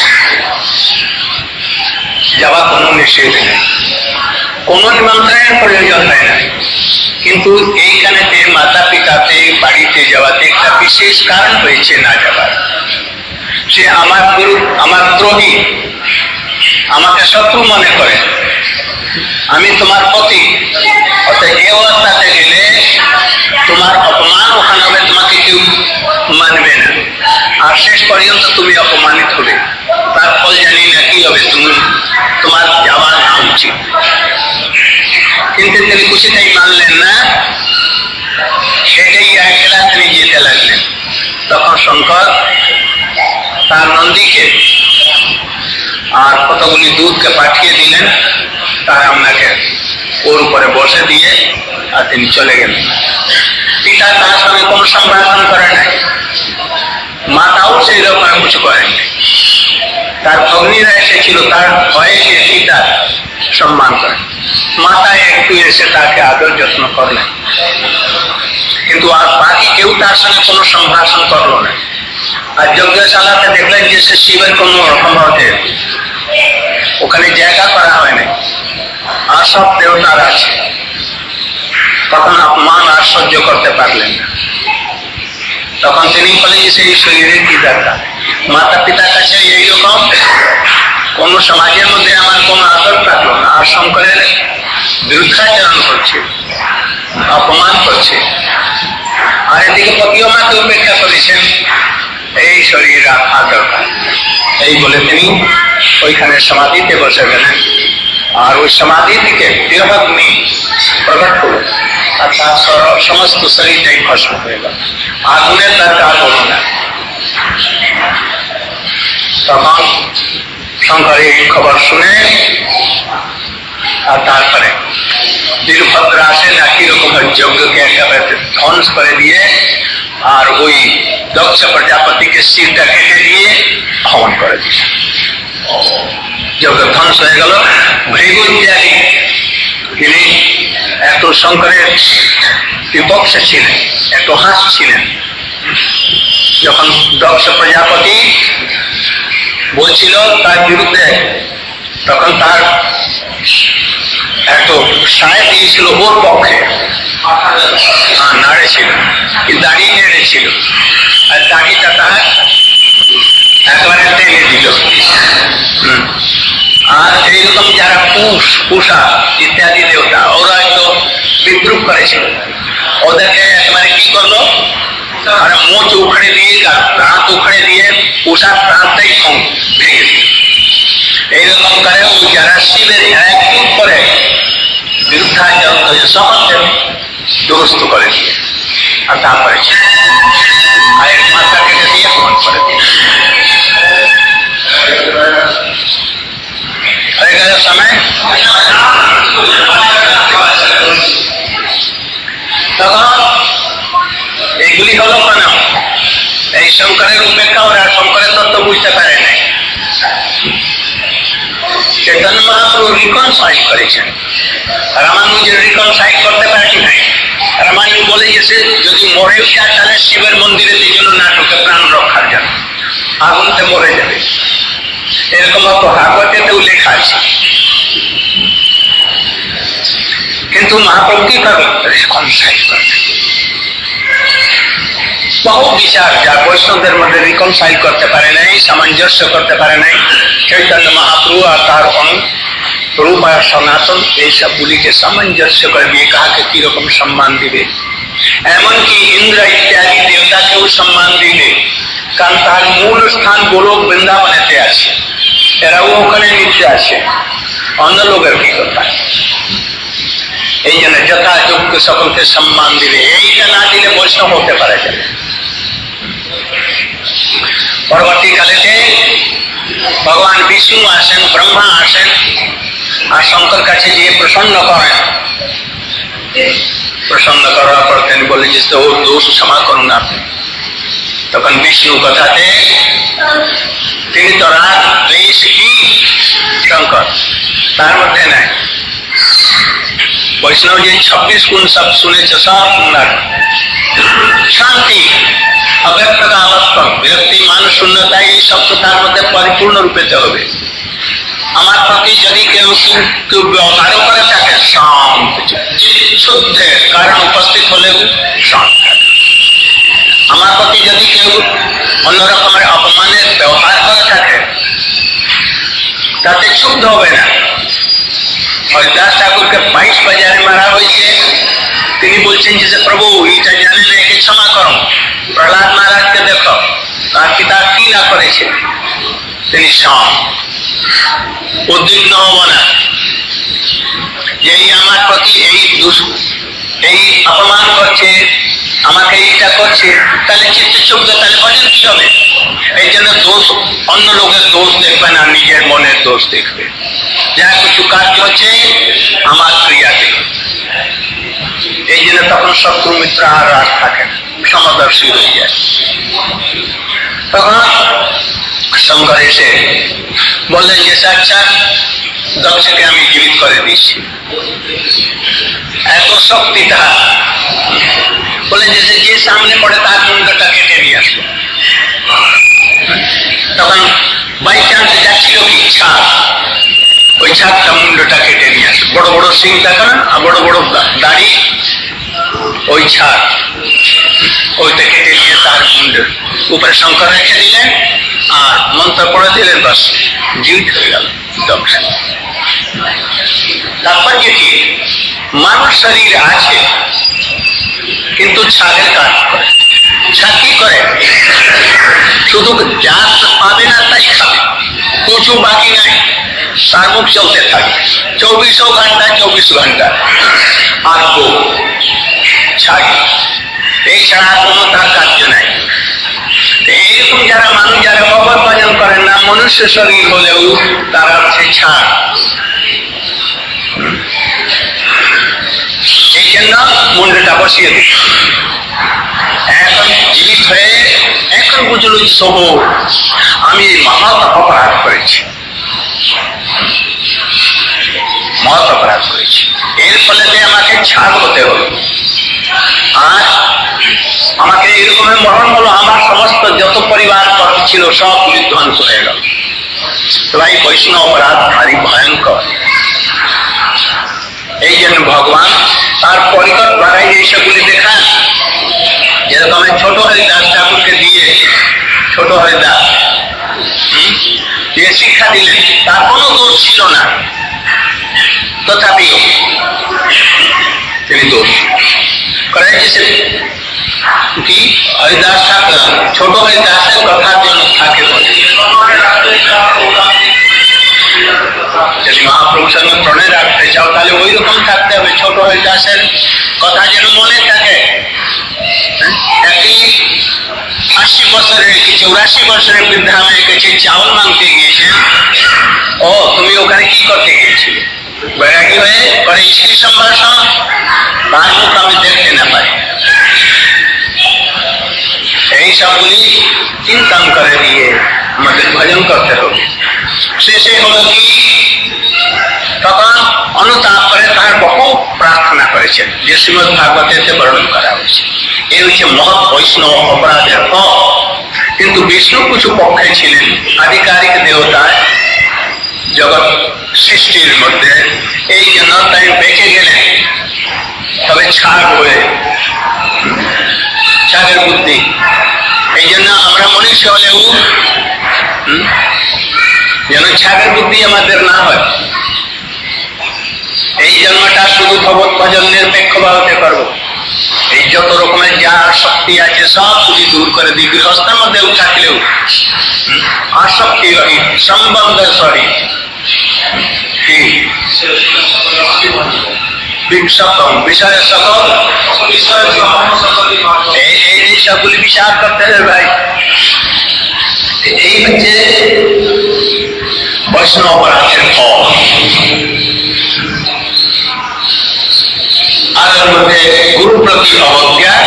যাওয়া কোনো নিষেধ নেই, কোনো নিমন্ত্রণের প্রয়োজন হয় না, কিন্তু এইখানেতে মাতা পিতাতে বাড়িতে যাওয়াতে একটা বিশেষ কারণ হয়েছে না যাবার। সে আমার গুরু, আমার দ্রোহী, আমাকে শত্রু মনে করে, আমি তোমার পতি, অর্থাৎ এ অবস্থাতে গেলে তোমার অপমান ওখানে হবে, তোমাকে কেউ মানবে না, আর শেষ পর্যন্ত তুমি অপমানিত হবে, তার ফল জানি না কি হবে, তুমি তোমার যাওয়া না উচিত। কিন্তু তিনি কিছুতেই মানলেন না, সেটাই একলা তিনি যেতে লাগলেন। তখন শঙ্কর তার নন্দীকে আর কতগুলি দুধকে পাঠিয়ে দিলেন, তার আপনাকে ওর উপরে বসে দিয়ে আর তিনি চলে গেলেন। পিতা তার সঙ্গে কোন সম্ভাষণ করে নাই, মাতাও সেই রকম কিছু করেনি। তার ভগ্নীরা এসেছিল, তার ভয়ে সে পিতার সম্মান করেন, মাতা একটু এসে তাকে আদর যত্ন করলেন, কিন্তু আর বাকি কেউ তার সঙ্গে কোনো সম্ভাষণ করলো না। আর যজ্ঞশালাতে দেখলেন যে সে শিবের কোন রকম হতে ওখানে জায়গা করা হয় না, আর সব দেবতার আছে। তখন অপমান আর সহ্য করতে পারলেন না, তখন তিনি বলেন যে সেই শরীরের কি দরকার, মাতা পিতার কাছে এইরকম কোন সমাজের মধ্যে আমার কোন আদর থাকলো না, আর শঙ্করের বিরুদ্ধাচরণ করছে, অপমান করছে, আর এদিকে পতিও মাকে উপেক্ষা করেছেন, এই শরীর রাখা দরকার। এই বলে তিনি ওইখানে সমাধিতে বসে গেলেন, আর ওই সমাধি থেকে বৃহগ্নি প্রকট হল, আর তার সমস্ত শরীরটাই ভস্ম হয়ে গেল। আগুনের দরকার হল না। তখন শঙ্কর এই খবর শুনে, আর তারপরে বীরভদ্র আসে না কিরকম যজ্ঞকে একেবারে ধ্বংস করে দিয়ে, আর ওই দক্ষ প্রজাপতিকে শিরটা কেটে দিয়ে হবন করে দিল। যজ্ঞ ধ্বংস হয়ে গেল। ভৃগু ইত্যাদি তিনি এত শঙ্করের বিপক্ষে ছিলেন, এত হাস ছিলেন। যখন দক্ষ প্রজাপতি বলছিল তার বিরুদ্ধে, তখন তার এত সায় দিয়েছিল ওর পক্ষে, নাড়েছিল, দাড়ি নেড়েছিল, আর দাড়িটা তার একবারে টেনে দিল। আর এইরকম যারা পুষ পুষা ইত্যাদি দেবতা, ওরা একটু বিদ্রুপ করেছিল, ওদেরকে একেবারে কি করলো, আর মোচ উখড়ে দিয়ে দাঁত উখড়ে দিয়ে পুষার প্রাণটাই ভেঙে দিল। এইরকম করে যারা শিবের একদিন করে বিরুদ্ধাচরণ সকলকে দুরস্ত করে দিয়ে, আর তারপরে আয়ের মাথা কেটে দিয়ে অপমান করে দিয়ে হয়ে গেল সময়। তখন এইগুলি হলো কেন, এই শঙ্করের উপেক্ষা ওরা শঙ্করের তত্ত্ব বুঝতে পারে নাই। চৈতন্য মহাপ্রভু রিকনসাইল করেছেন, রামানুজ রিকনসাইল করতে পারে কি নাই। রামানুজ বলে গেছে যদি মরে যায় তাহলে শিবের মন্দিরে এই জন্য না ঢুকে প্রাণ রক্ষার জন্য, আগুনতে মরে যাবে, এরকম ভাগবতেও লেখা আছে। কিন্তু মহাপ্রভু কি করবেন, রিকনসাইল করবেন। বহু বিচার যা বৈষ্ণবদের মধ্যে রিকনসাইল করতে পারে নাই, সামঞ্জস্য করতে পারে নাই, চৈতন্য মহাপ্রভু আর তার রূপ আর সনাতন এইসব গুলিকে সামঞ্জস্য করে দিয়ে কাহাকে কিরকম সম্মান দিবে, এমনকি ইন্দ্র ইত্যাদি দেবতাকেও সম্মান দিবে, কারণ তার মূল স্থান গোলক বৃন্দাবনেতে আছে, এরাও ওখানে নিতে আছে, অন্য লোকের কি কথা। এই জন্য যথাযোগ্য সকলকে সম্মান দিবে, এইটা না দিলে বৈষ্ণব হতে পারে যাবে। পরবর্তীকালেতে ভগবান বিষ্ণু আসেন, ব্রহ্মা আসেন, আর শঙ্কর কাছে গিয়ে প্রসন্ন করেন। প্রসন্ন করার পর তিনি বলে যে ও দোষ ক্ষমা করুন আপনি। তখন বিষ্ণু কথাতে তিনি তো রাগ দ্বেষ কি শঙ্কর তার মধ্যে নাই। বৈষ্ণব যে ছাব্বিশ গুণ সব শুনেছে সব উন্নার শান্তি, অব্যক্ত কামত্ব, বিরক্তি, মান শূন্যতা, এই সব তো তার মধ্যে পরিপূর্ণ রূপেতে হবে। আমার প্রতি যদি কেউ কেউ ব্যবহারও করে থাকে শান্ত শুদ্ধের কারণ উপস্থিত হলেও শান্ত থাকে। আমার প্রতি যদি কেউ অন্য রকমের অপমানের ব্যবহার করে থাকে তাতে ক্ষুব্ধ হবে না। হরিদাস ঠাকুরকে বাইশ বাজারে মারা হয়েছে, তিনি বলছেন যে প্রভু এটা জানে না, একে ক্ষমা করো। প্রহ্লাদ মহারাজকে দেখো তার পিতা কি না করেছে, তিনি শান্ত, উদ্বিগ্ন হব না। এই আমার প্রতি এই এই অপমান করছে, আমাকে এইটা করছে, তাহলে চিত্তে ক্ষুব্ধ, তাহলে বলেন কি হবে। এই জন্য দোষ, অন্য লোকের দোষ দেখবে না, নিজের মনের দোষ দেখবে। যা কিছু কাজ হচ্ছে আমার ক্রিয়া দেখবে। এই জন্য তখন শত্রু মিত্র আর রাগ থাকে না, সমদর্শী হয়ে যায়। তখন শঙ্কর এসে বললেন যে আচ্ছা দক্ষকে আমি জীবিত করে দিচ্ছি, এত শক্তি তার। বলে যে যে সামনে পড়ে তার মুন্ডটা কেটে নিয়ে আসলো। তখন বাই চান্স যাচ্ছিল কি ছাদ, ওই ছাদটা মুন্ডটা কেটে নিয়ে আসলো। বড় বড় সিং থাকে না, আর বড় বড় দাড়ি, ওই ছাদ ওইটা কেটে নিয়ে তার মুন্ডের উপরে শঙ্কর রেখে দিলেন, আর মন্ত্র মন্ত্র পড়ে দিলেন, বাস জীবিত হয়ে গেল। তাৎপর্য কি? মানব শরীর আছে কিন্তু ছাগের কাজ করে। ছাগ কি করে? শুধু যা পাবে না তাই খাবে, কিছু বাকি নাই, তার মুখ চলতে থাকে চব্বিশও ঘন্টা চব্বিশ ঘন্টা। আর গো ছাগ, এছাড়া কোনো তার কার্য নাই। এইরকম যারা মানুষ যারা ভগবত ভজন করেন না, মনুষ্য শরীর হলেও তারা হচ্ছে ছাড়। এই জন্য মুন্ডটা বসিয়ে দিই। এখন জীবিত হয়ে এখন বুঝল সহ আমি মহৎ অপরাধ করেছি, মহৎ অপরাধ করেছি, এর ফলে আমাকে ছাড় হতে হলো। আর আমাকে এরকম মরণ হলো, আমার সমস্ত যত পরিবার ছিল সবগুলি ধ্বংস হয়ে গেল। তাই বৈষ্ণব অপরাধ ভারী ভয়ঙ্কর। এই জন্য ভগবান তার পরিকট বাড়াই এইসবগুলি দেখান। যেরকম ছোট হরিদাস ঠাকুরকে দিয়ে, ছোট হরিদাস যে শিক্ষা দিলেন, তার কোনো দোষ ছিল না, তথাপি তিনি দোষ করে কি হরিদাস ঠাকুর ছোট হরিদাসের কথার জন্য থাকে বলে। যদি মহাপ্রভুর সঙ্গে প্রণয় রাখতে চাও তাহলে ওই রকম থাকতে হবে, ছোট হরিদাসের কথা যেন মনে থাকে। একই আশি বছরের কি চৌরাশি বছরের বৃদ্ধা মেয়ের কাছে চাউল মাংতে গিয়েছেন। ও তুমি ওখানে কি করতে গিয়েছিলে? বৈরাগী হয়ে করে স্ত্রী সম্ভাষণ, তার মুখ আমি দেখতে না পাই। এই সবগুলি চিন্তন করে দিয়ে আমাদের ভজন করতে হবে। শেষে হলো কি, তখন অনুতাপ করে তার বহু প্রার্থনা করেছেন, যে শ্রীমদ ভাগবতে বর্ণন করা হয়েছে। এই হচ্ছে মহৎ বৈষ্ণব অপরাধের ফল। কিন্তু বিষ্ণু কিছু পক্ষে ছিলেন আধিকারিক দেবতায় জগৎ সৃষ্টির মধ্যে, এই জন্য তাই বেঁচে গেলেন। তবে ছাগ হয়ে, ছাগের বুদ্ধি। এই জন্য আমরা মনুষ্য হলেও যেন ছাগের বুদ্ধি আমাদের না হয়। এই জন্মটা শুধু ভগবত ভজন নিরপেক্ষ ভাবে করবো। এই যত রকমের যা শক্তি আছে সব যদি দূর করে দিই, গৃহস্থের মধ্যেও থাকলেও আসক্তি রহিত, সম্বন্ধ সহিত, বিষয় সকল এই সবগুলি বিচার করতে হবে ভাই। এই হচ্ছে বৈষ্ণব অপরাধের ফল। আর এর মধ্যে গুরু প্রতি অবজ্ঞা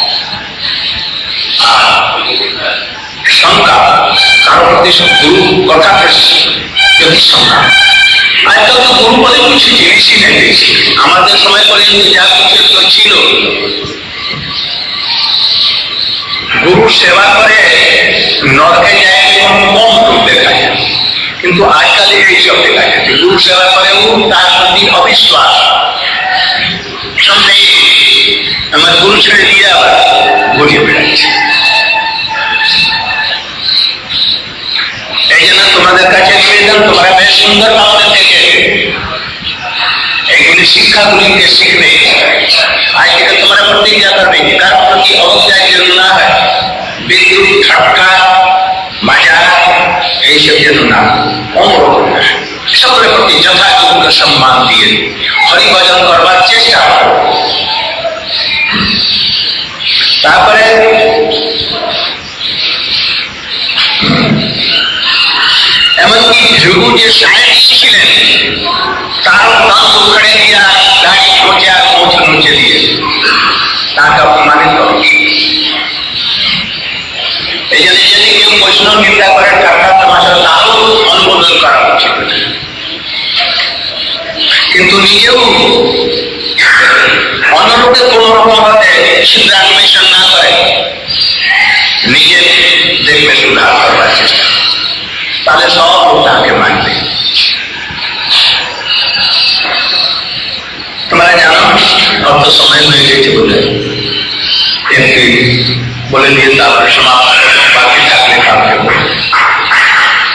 আর শঙ্কা, কারো প্রতি গুরু কথা যদি শঙ্কা। আজকাল তো গুরু বলে কিছু জিনিসই নেই। আমাদের সময় পর্যন্ত যা কিছু ছিল, গুরু সেবা করে নরকে যায় কম লোক দেখা যায়। কিন্তু আজকাল এইসব দেখা যাচ্ছে, গুরু সেবা করেও তার প্রতি অবিশ্বাস। আমার গুরু ছেড়ে দিয়ে আবার ঘুরিয়ে বেড়াচ্ছে। এই জন্য তোমাদের কাছে নিবেদন, তোমরা বেশ সুন্দর ভাবে থেকে এইগুলি শিক্ষাগুলিকে শিখবে। আজ থেকে তোমরা প্রতিজ্ঞা করবে কার প্রতি অবজ্ঞার জন্য না হয়, বিদ্যুৎ ঠাট্টা মজা এইসব যেন না, অনুরোধ সকলের প্রতি যথাযোগ্য সম্মান দিয়ে হরিভজন করবার চেষ্টা করো। তারপরে এমনকি ধ্রুব যে সায়েন্টিস্ট ছিলেন, তারও প্রান্ত উখাড়ে দিয়া গাড়ি পৌঁছে পৌঁছে মুছে দিয়ে তাকে অপমানিত করে। এই জন্য যদি কেউ বৈষ্ণব নিন্দা করে ঠাট্টা তামাশা, তারও অনুমোদন করা উচিত। কিন্তু নিজেও অন্যরূপে কোন রকম ভাবে শুদ্ধান্বেষণ না করে নিজে দেখবে সুধার করবার চেষ্টা, তাহলে সব তাকে মানবে। তোমরা জানো অত সময় হয়ে গেছে বলে একটি বলে নিয়ে তারপরে সমাপ্ত, বাকি থাকলে কাউকে বলবে।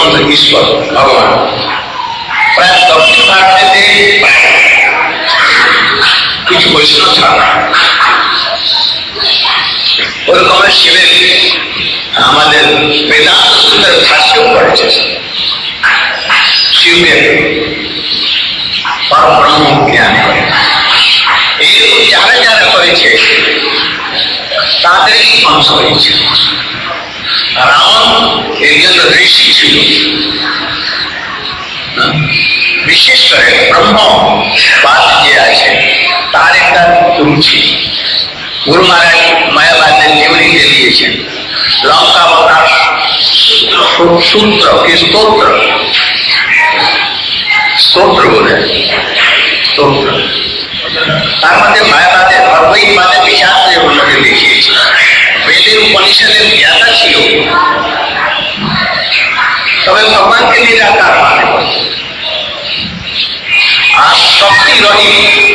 ঈশ্বর ভগবান প্রায় দক্ষিণ ভারতেতে কিছু বৈষ্ণব ছাড়া ওরকমের শিবের আমাদের বেদান্ত সূত্রের ভাষ্যও করেছে শিবকে পরব্রহ্ম জ্ঞান করে। এইরকম যারা যারা করেছে তাদেরই ধ্বংস হয়েছে। রাম একজন ঋষি ছিল, বিশেষ করে ব্রহ্মবাদ যে আছে তার একটা রুচি। গুরু মহারাজ মায়াবাদের জীবনীতে দিয়েছেন লঙ্কা বলার সূত্র কি স্তোত্র, স্তোত্র বলে স্তোত্র, তার মধ্যে মায়াবাদের অদ্বৈতবাদের বিচার ওগুলোকে দেখিয়েছে। বেদের উপনিষদের জ্ঞাতা ছিল, তবে ভগবানকে নিরাকার মানে আর শক্তি রহিত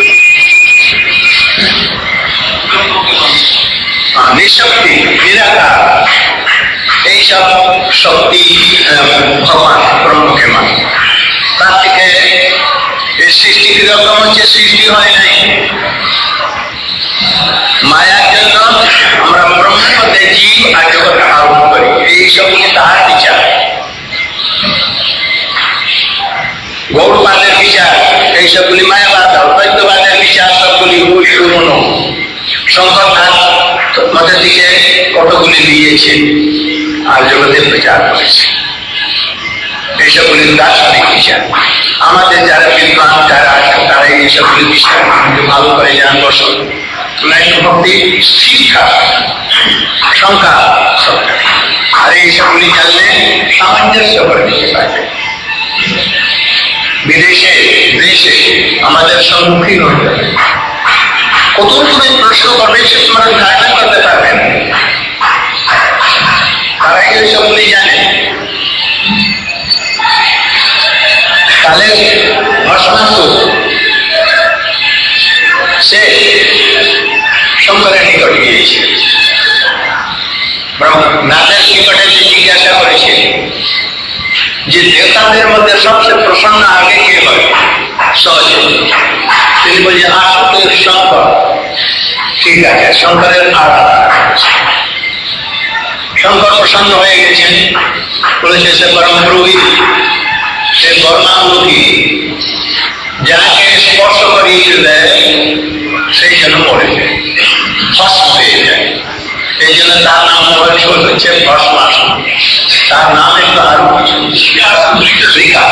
নিঃশক্তি নিরাকার এইসব শক্তি ভগবান ব্রহ্মকে মানে। তার থেকে এই সৃষ্টি কিরকম হচ্ছে, সৃষ্টি হয় নাই মায়ার জন্য। আমরা ব্রহ্মের মধ্যে জীব আর জগৎ আরোপ করি, এইসবগুলি তাহার বিচার। গৌরবাদের বিচার এইসবগুলি মায়াবাদ, অদ্বৈতবাদের বিচার সবগুলি ভুল পুরনো। শঙ্কর নাথ মধ্যে দিকে কতগুলি দিয়েছে আর জগতের বিচার করেছে, এইসবগুলি দার্শনিক বিচার। আমাদের যারা বিদ্বান যারা আছেন তারা এইসবগুলি বিচার ভালো করে জান বসন ভক্তি শিক্ষা সংখ্যা আর এইসবগুলি জানলে সামঞ্জস্য করে দিতে পারবে। বিদেশে দেশে আমাদের সম্মুখীন হয়ে যাবে, কত তুমি প্রশ্ন করবে সে তোমরা ধারণা করতে পারবেন। তারা এইসবগুলি জানে। তাহলে ভস্মাসুর সে শঙ্করের নিকট গিয়েছে, নাথের নিকটে জিজ্ঞাসা করেছে যে দেবতাদের মধ্যে সবচেয়ে প্রসন্ন আগে কে হয় সহজে। তিনি বলছেন আসলে শঙ্কর। ঠিক আছে, শঙ্করের আরাধনা। শঙ্কর প্রসন্ন হয়ে গেছেন, বলেছে সে পরম পুরোহিত, সে কর্মামুখী, যাকে স্পর্শ করিয়ে দেয় সেই জন্য মরে যায়, ভস্ম হয়ে যায়। এই জন্য তার নাম হচ্ছে ভস্মাসুর। তার নাম একটু আরো কিছু বৃকা।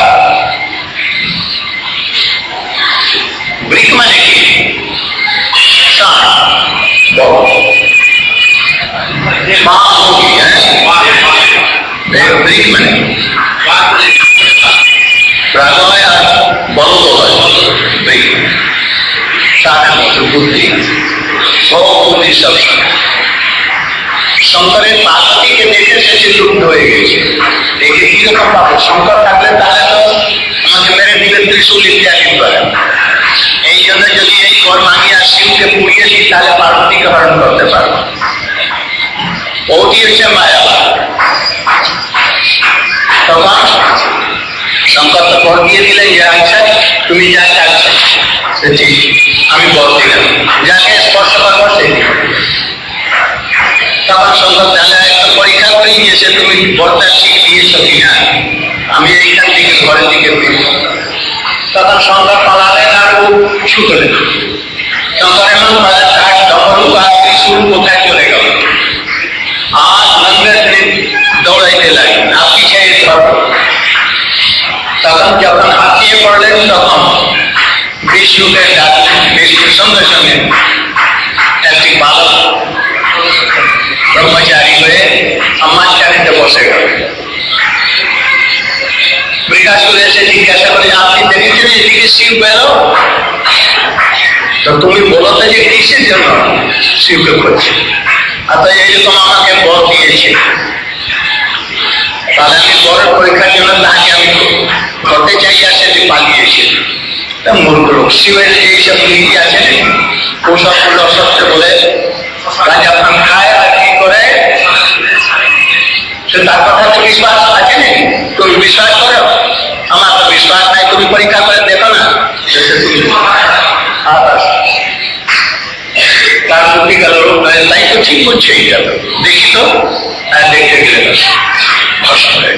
বৃক মানে কি? বৃক মানে রাগ হয় আর বলদ হয়, বৃক তার মতো বুদ্ধি বুদ্ধি সবসময়। শঙ্করের পার্বতীকে দেখে সে চিত্রুদ্ধ হয়ে গেছে, দেখে কিরকম পাবে শঙ্কর থাকলে তাহলে তো আমাকে মেরে দিলে ত্রিশূল ইত্যাদি করে। এই জন্য যদি এই কর্মাগিয়া শিবকে পুড়িয়ে দিই তাহলে পার্বতীকে হরণ করতে পারবো। ওটি হচ্ছে মায়াবাদ। তখন শঙ্কর তো বর দিয়ে দিলেন যে আচ্ছা তুমি যা চাচ্ছ ঠিক আমি বর দিলাম, যাকে স্পর্শ করবো সেই। তখন শঙ্কর তাহলে একটা পরীক্ষা করে নিয়েছে তুমি বরটা ঠিক দিয়েছ কিনা, আমি এইখান থেকে ঘরের দিকে ফিরব। তখন শঙ্কর পালালেন আর ও ছুটলেন। শঙ্কর এমন পালেন তার ডমরু আর ত্রিশূল কোথায় চলে গেল, আর লঙ্গের দৌড়াইতে লাগলেন আর পিছিয়ে ধরল। তখন যখন হাতিয়ে পড়লেন তখন বিষ্ণুকে ডাকলেন। বিষ্ণুর সঙ্গে সঙ্গে একটি বালক ব্রহ্মচারী হয়ে সম্মানচারীতে বসে গেল। বৃকাসুর এসে জিজ্ঞাসা করে আপনি দেখেছেন এদিকে শিব পেল, তো তুমি বলো তো যে কিসের জন্য শিবকে করছে। আর তো এইরকম আমাকে বর দিয়েছে, তাহলে আমি বরের পরীক্ষার জন্য তাকে আমি করতে চাই আর সেটি পালিয়েছে। মূর্খ লোক, শিবের এইসব নীতি আছে ওসব গুলো সত্য বলে রাজা খান খায় আর কি করে তো তার কথাতে বিশ্বাস আছে নাকি? তুমি বিশ্বাস করো? আমার তো বিশ্বাস নাই, তুমি পরীক্ষা করে দেখো না। তার প্রতি গেল, তাই তো ঠিক করছে, এইটা দেখি তো। আর দেখতে গেলে ভস্ম হয়ে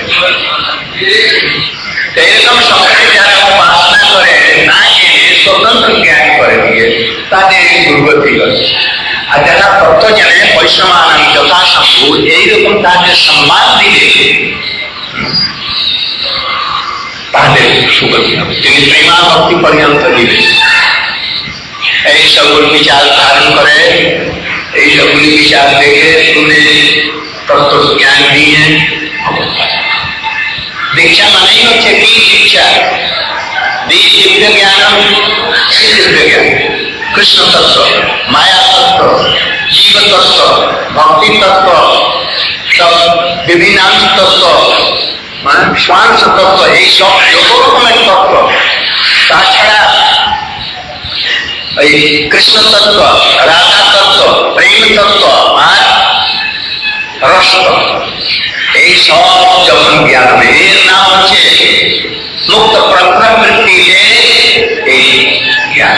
এরকম সংখ্যাটি যারা উপাসনা করে না জেনে স্বতন্ত্র জ্ঞান করে দিয়ে তাদের দুর্গতি হয়। আর যারা তত্ত্ব জানে বৈষ্ণবান যথাসম্ভব এইরকম তাদের সম্মান দিলে তাদের সুগতি হবে। তিনি প্রেমা ভক্তি পর্যন্ত দিবে। এই সবগুলি বিচার ধারণ করে, এই সবগুলি বিচার দেখে শুনে তত্ত্ব জ্ঞান নিয়ে দীক্ষা মানেই হচ্ছে কি? দীক্ষা দিব্য জ্ঞান, দিব্য জ্ঞান, কৃষ্ণ তত্ত্ব, মায়া তত্ত্ব, জীব তত্ত্ব, ভক্তি তত্ত্ব, সব বিভিন্ন তত্ত্ব, স্বাংশ তত্ত্ব, এই সব যত রকমের তত্ত্ব। তাছাড়া এই কৃষ্ণ তত্ত্ব, রাধা তত্ত্ব, প্রেম তত্ত্ব আর রস তত্ত্ব, এই সব যখন জ্ঞান হবে এর নাম হচ্ছে মুক্ত প্রবৃত্তি। এই জ্ঞান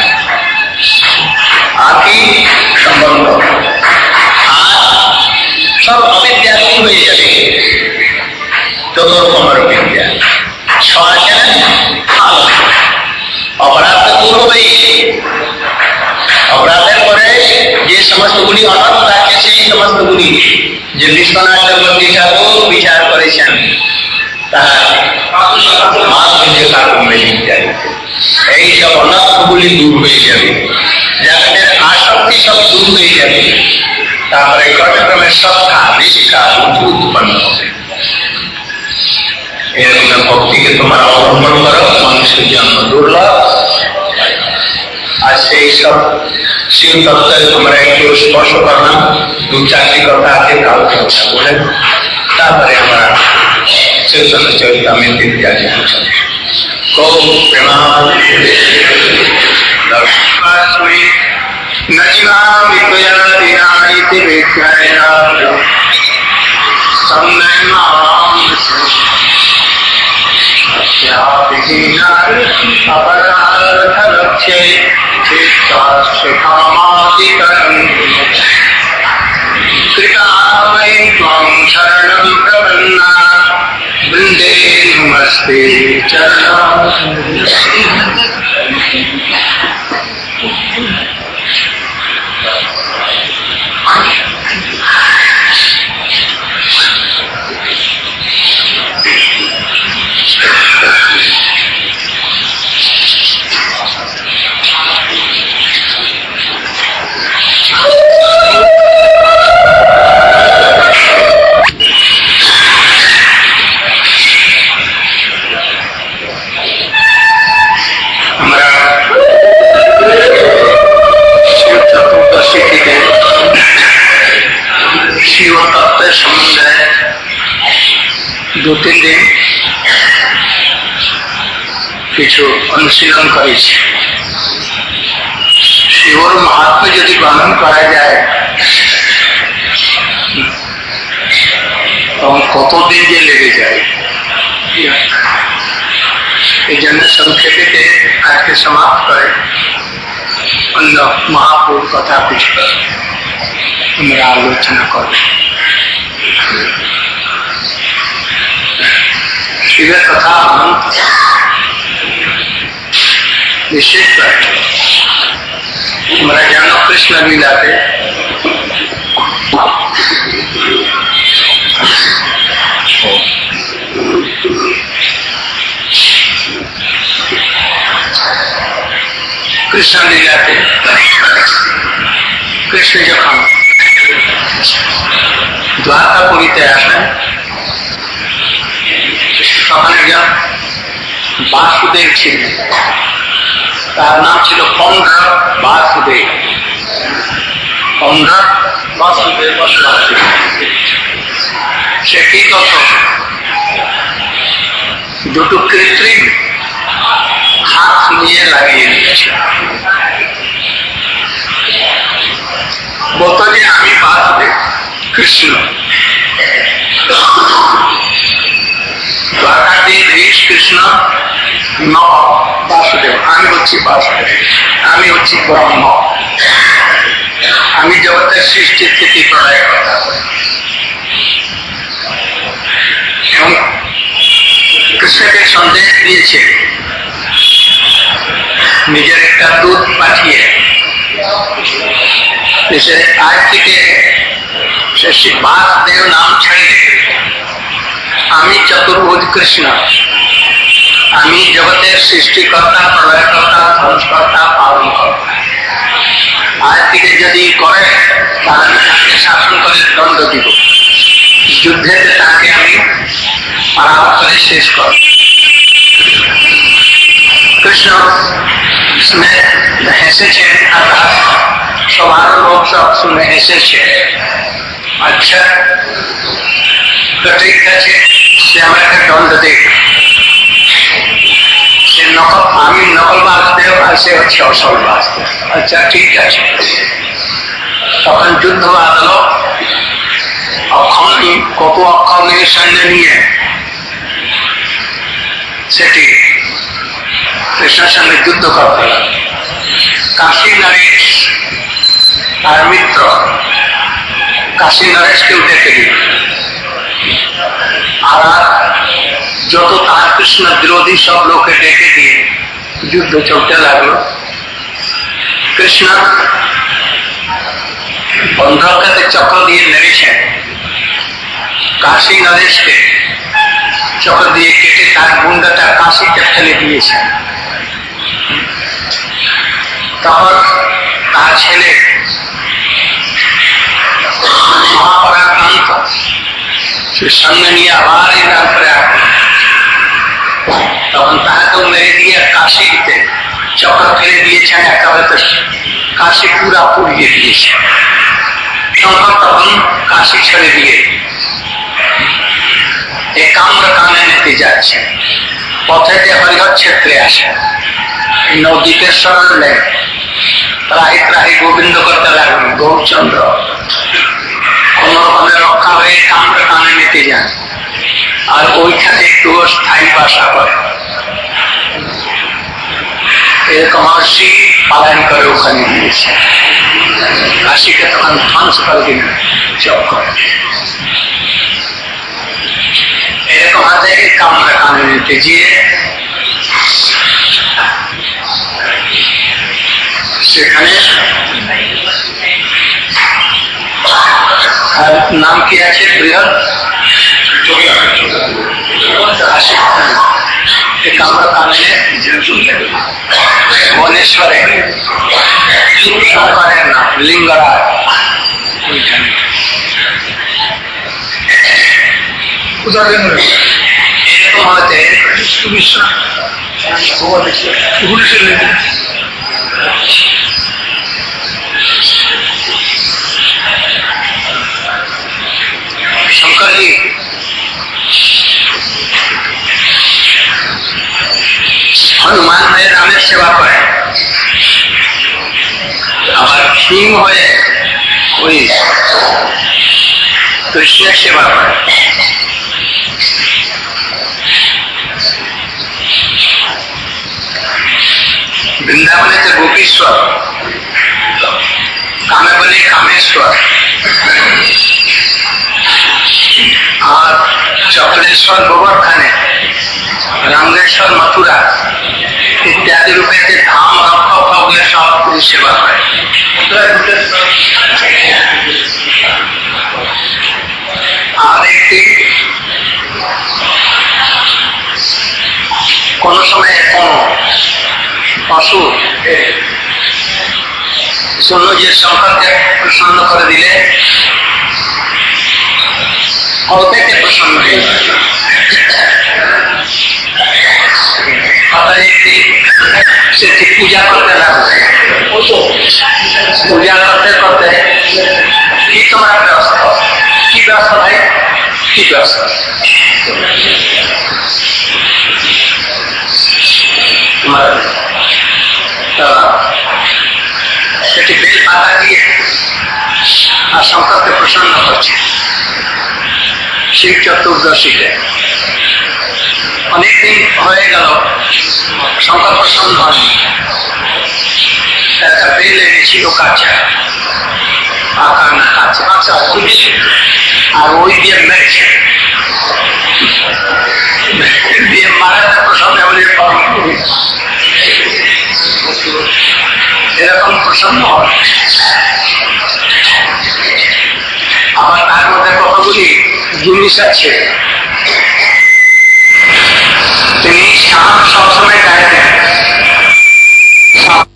আকি সম্বন্ধ আর সব অবিদ্যা দূর হয়ে যাবে। যত রকমের বিদ্যা ছ আছে না, অপরাধ তো দূর হবেই। অপরাধের পরে যে সমস্ত গুলি অনর্থ আছে সেই সমস্ত গুলি যে বিশ্বনাথ চক্রবর্তী ঠাকুর বিচার করেছেন তার এই সব অনর্থগুলি দূর হয়ে যাবে, যাদের আসক্তি সব দূর হয়ে যাবে। তারপরে ক্রমে শ্রদ্ধা, নিষ্ঠা উৎপন্ন হবে। এরকম ভক্তিকে তোমরা অবলম্বন করো। মানুষের জন্ম দুর্লভ, আর সেই সব শিব তত্ত্বের তোমরা একটু স্পর্শ করলাম। দু চারটি কথা আছে, তাও কথা বলে তারপরে আমরা চৈতন্য চরিতামৃত ইত্যাদি খুব প্রেমাস্মি নজিমামি ত্বয়াদিনাইতি বিজ্ঞায়া সম্যমাম अपराधलक्ष्ये चित्तास्थिकामादिकरम् कृता वै त्वां शरणं प्रपन्ना वृन्दे नमस्ते चरणम्। শিব তত্ত্বের সম্বন্ধে দু তিন দিন কিছু অনুশীলন করেছি। শিবর মাহাত্ম যদি বর্ণন করা যায় তখন কতদিন যে লেগে যায়। এই জন্য সংক্ষেপে আজকে সমাপ্ত করে অন্য মহাপুর কথা কিছু আমরা আলোচনা করব। শিবের কথা বিশেষ করে আমরা জানো কৃষ্ণ লীলাতে কৃষ্ণ লীলাতে কৃষ্ণ যখন দ্বারকাপুরীতে আসেন তখন একজন বাসুদেব ছিলেন, তার নাম ছিল পন্ড্র বাসুদেব। পন্ড্র বাসুদেব সে কি করত? দুটো কৃত্রিম হাত নিয়ে লাগিয়ে দিয়েছে, বলতো যে আমি বাসুদেব কৃষ্ণ। দ্বারকাধীশ কৃষ্ণ ন বাসুদেব, আমি হচ্ছি বাসুদেব, আমি হচ্ছি ব্রহ্ম, আমি জগতের সৃষ্টি স্থিতি প্রলয় কথা। এবং কৃষ্ণকে সন্দেশ দিয়েছে নিজের একটা দূত পাঠিয়ে, আজ থেকে সে বাসুদেব নাম ছেড়ে আমি চতুর্ভুজ কৃষ্ণ, আমি জগতের সৃষ্টিকর্তা, প্রলয়কর্তা, ধ্বংসকর্তা, পালনকর্তা। আজ থেকে যদি করে তাহলে তাকে শাসন করে দণ্ড দিব, যুদ্ধেতে তাকে আমি পরাভব করে শেষ করব। কৃষ্ণ হেসেছেন, অর্থাৎ সবার লোক সব শুনে হেসেছে। আচ্ছা তো ঠিক আছে, সে আমাকে দণ্ড দেখ, সে নকল, আমি নকল বাসুদেব আর সে হচ্ছে অসল বাসুদেব। আচ্ছা ঠিক আছে, তখন যুদ্ধ বাঁধলো। অক্ষম কত অক্ষম নিয়ে সৈন্য নিয়ে সেটি কৃষ্ণের সঙ্গে যুদ্ধ করতে লাগলো। কাশী নরেশ আর মিত্র কাশী নরেশকেও ডেকে দিল, আর যত তার কৃষ্ণ বিরোধী সব লোকে ডেকে দিয়ে যুদ্ধ চলতে লাগলো। কৃষ্ণ বন্ধকাতে চক্র দিয়ে নেমেছেন, কাশী নরেশকে চক্র দিয়ে কেটে তার গুন্ডাটা কাশীতে ফেলে দিয়েছেন। তখন তার ছেলে মহাপরাক্রান্ত সে সঙ্গে নিয়ে আবার এই রাত করে আসলো। তখন তাহাকেও মেরে দিয়ে কাশীতে চক্র ফেলে দিয়েছেন, একেবারে তো কাশী পুরা পুড়িয়ে দিয়েছে। তখন তখন কাশী ছেড়ে দিয়ে একাম্র কানে নিতে যাচ্ছে, পথে যে হরিহর ক্ষেত্রে আসে, নদীতে সরলে ত্রাহি ত্রাহি গোবিন্দ করতে লাগলেন। গৌরচন্দ্র কোন রকমে রক্ষা হয়ে কামড়ে কানে নিতে যান, আর ওইখানে একটু স্থায়ী বাসা করে। এরকম মহর্ষি পালন করে ওখানে গিয়েছে, কাশীকে তখন ধ্বংস করে দিলেন চক্র। এরকম হাতে কামড়ে কানে নিতে গিয়ে সেখানে নাম কি আছে বৃহৎ কামড়া কানে ভুবনেশ্বরে শঙ্করের নাম লিঙ্গরাজ, ওইখানে এরকম হতে শঙ্কর জি হনুমান হয়ে রামের সেবা করে, আবার ভীম হয়ে ওই কৃষ্ণের সেবা করে। বৃন্দাবনে তো গোপীশ্বর, কামে বলে কামেশ্বর, আর চক্রেশ্বর গোবর্ধনে, রঙ্গেশ্বর মথুরা ইত্যাদি রূপে যে ধাম রক্ষক সব সেবা করে। আর একটি কোন সময় কোন পশু শুনল যে শঙ্করকে প্রসন্ন করে দিলে অল্পেতে প্রসন্ন হয়ে যায়। সেটি পূজা করতে লাগবে, পূজা করতে করতে কি তোমরা ব্যস্ত, কি ব্যস্ত ভাই, কি ব্যস্ত? সেটি বেল পাতা দিয়ে আর শঙ্করকে প্রসন্ন করছে। শিব চতুর্দশীতে অনেকদিন হয়ে গেল সংখ্যা প্রসন্ন হয়নি, একটা বেল এনেছিল কাঁচা, পাকা না কাঁচা কাঁচা আর ওই দিয়ে মেরেছে, দিয়ে মারাটা প্রসন্ন হলে এরকম প্রসন্ন হয়। আবার তার মধ্যে কতগুলি জিনিস আছে, তিনি সাপ সবসময় গায়ে দেন।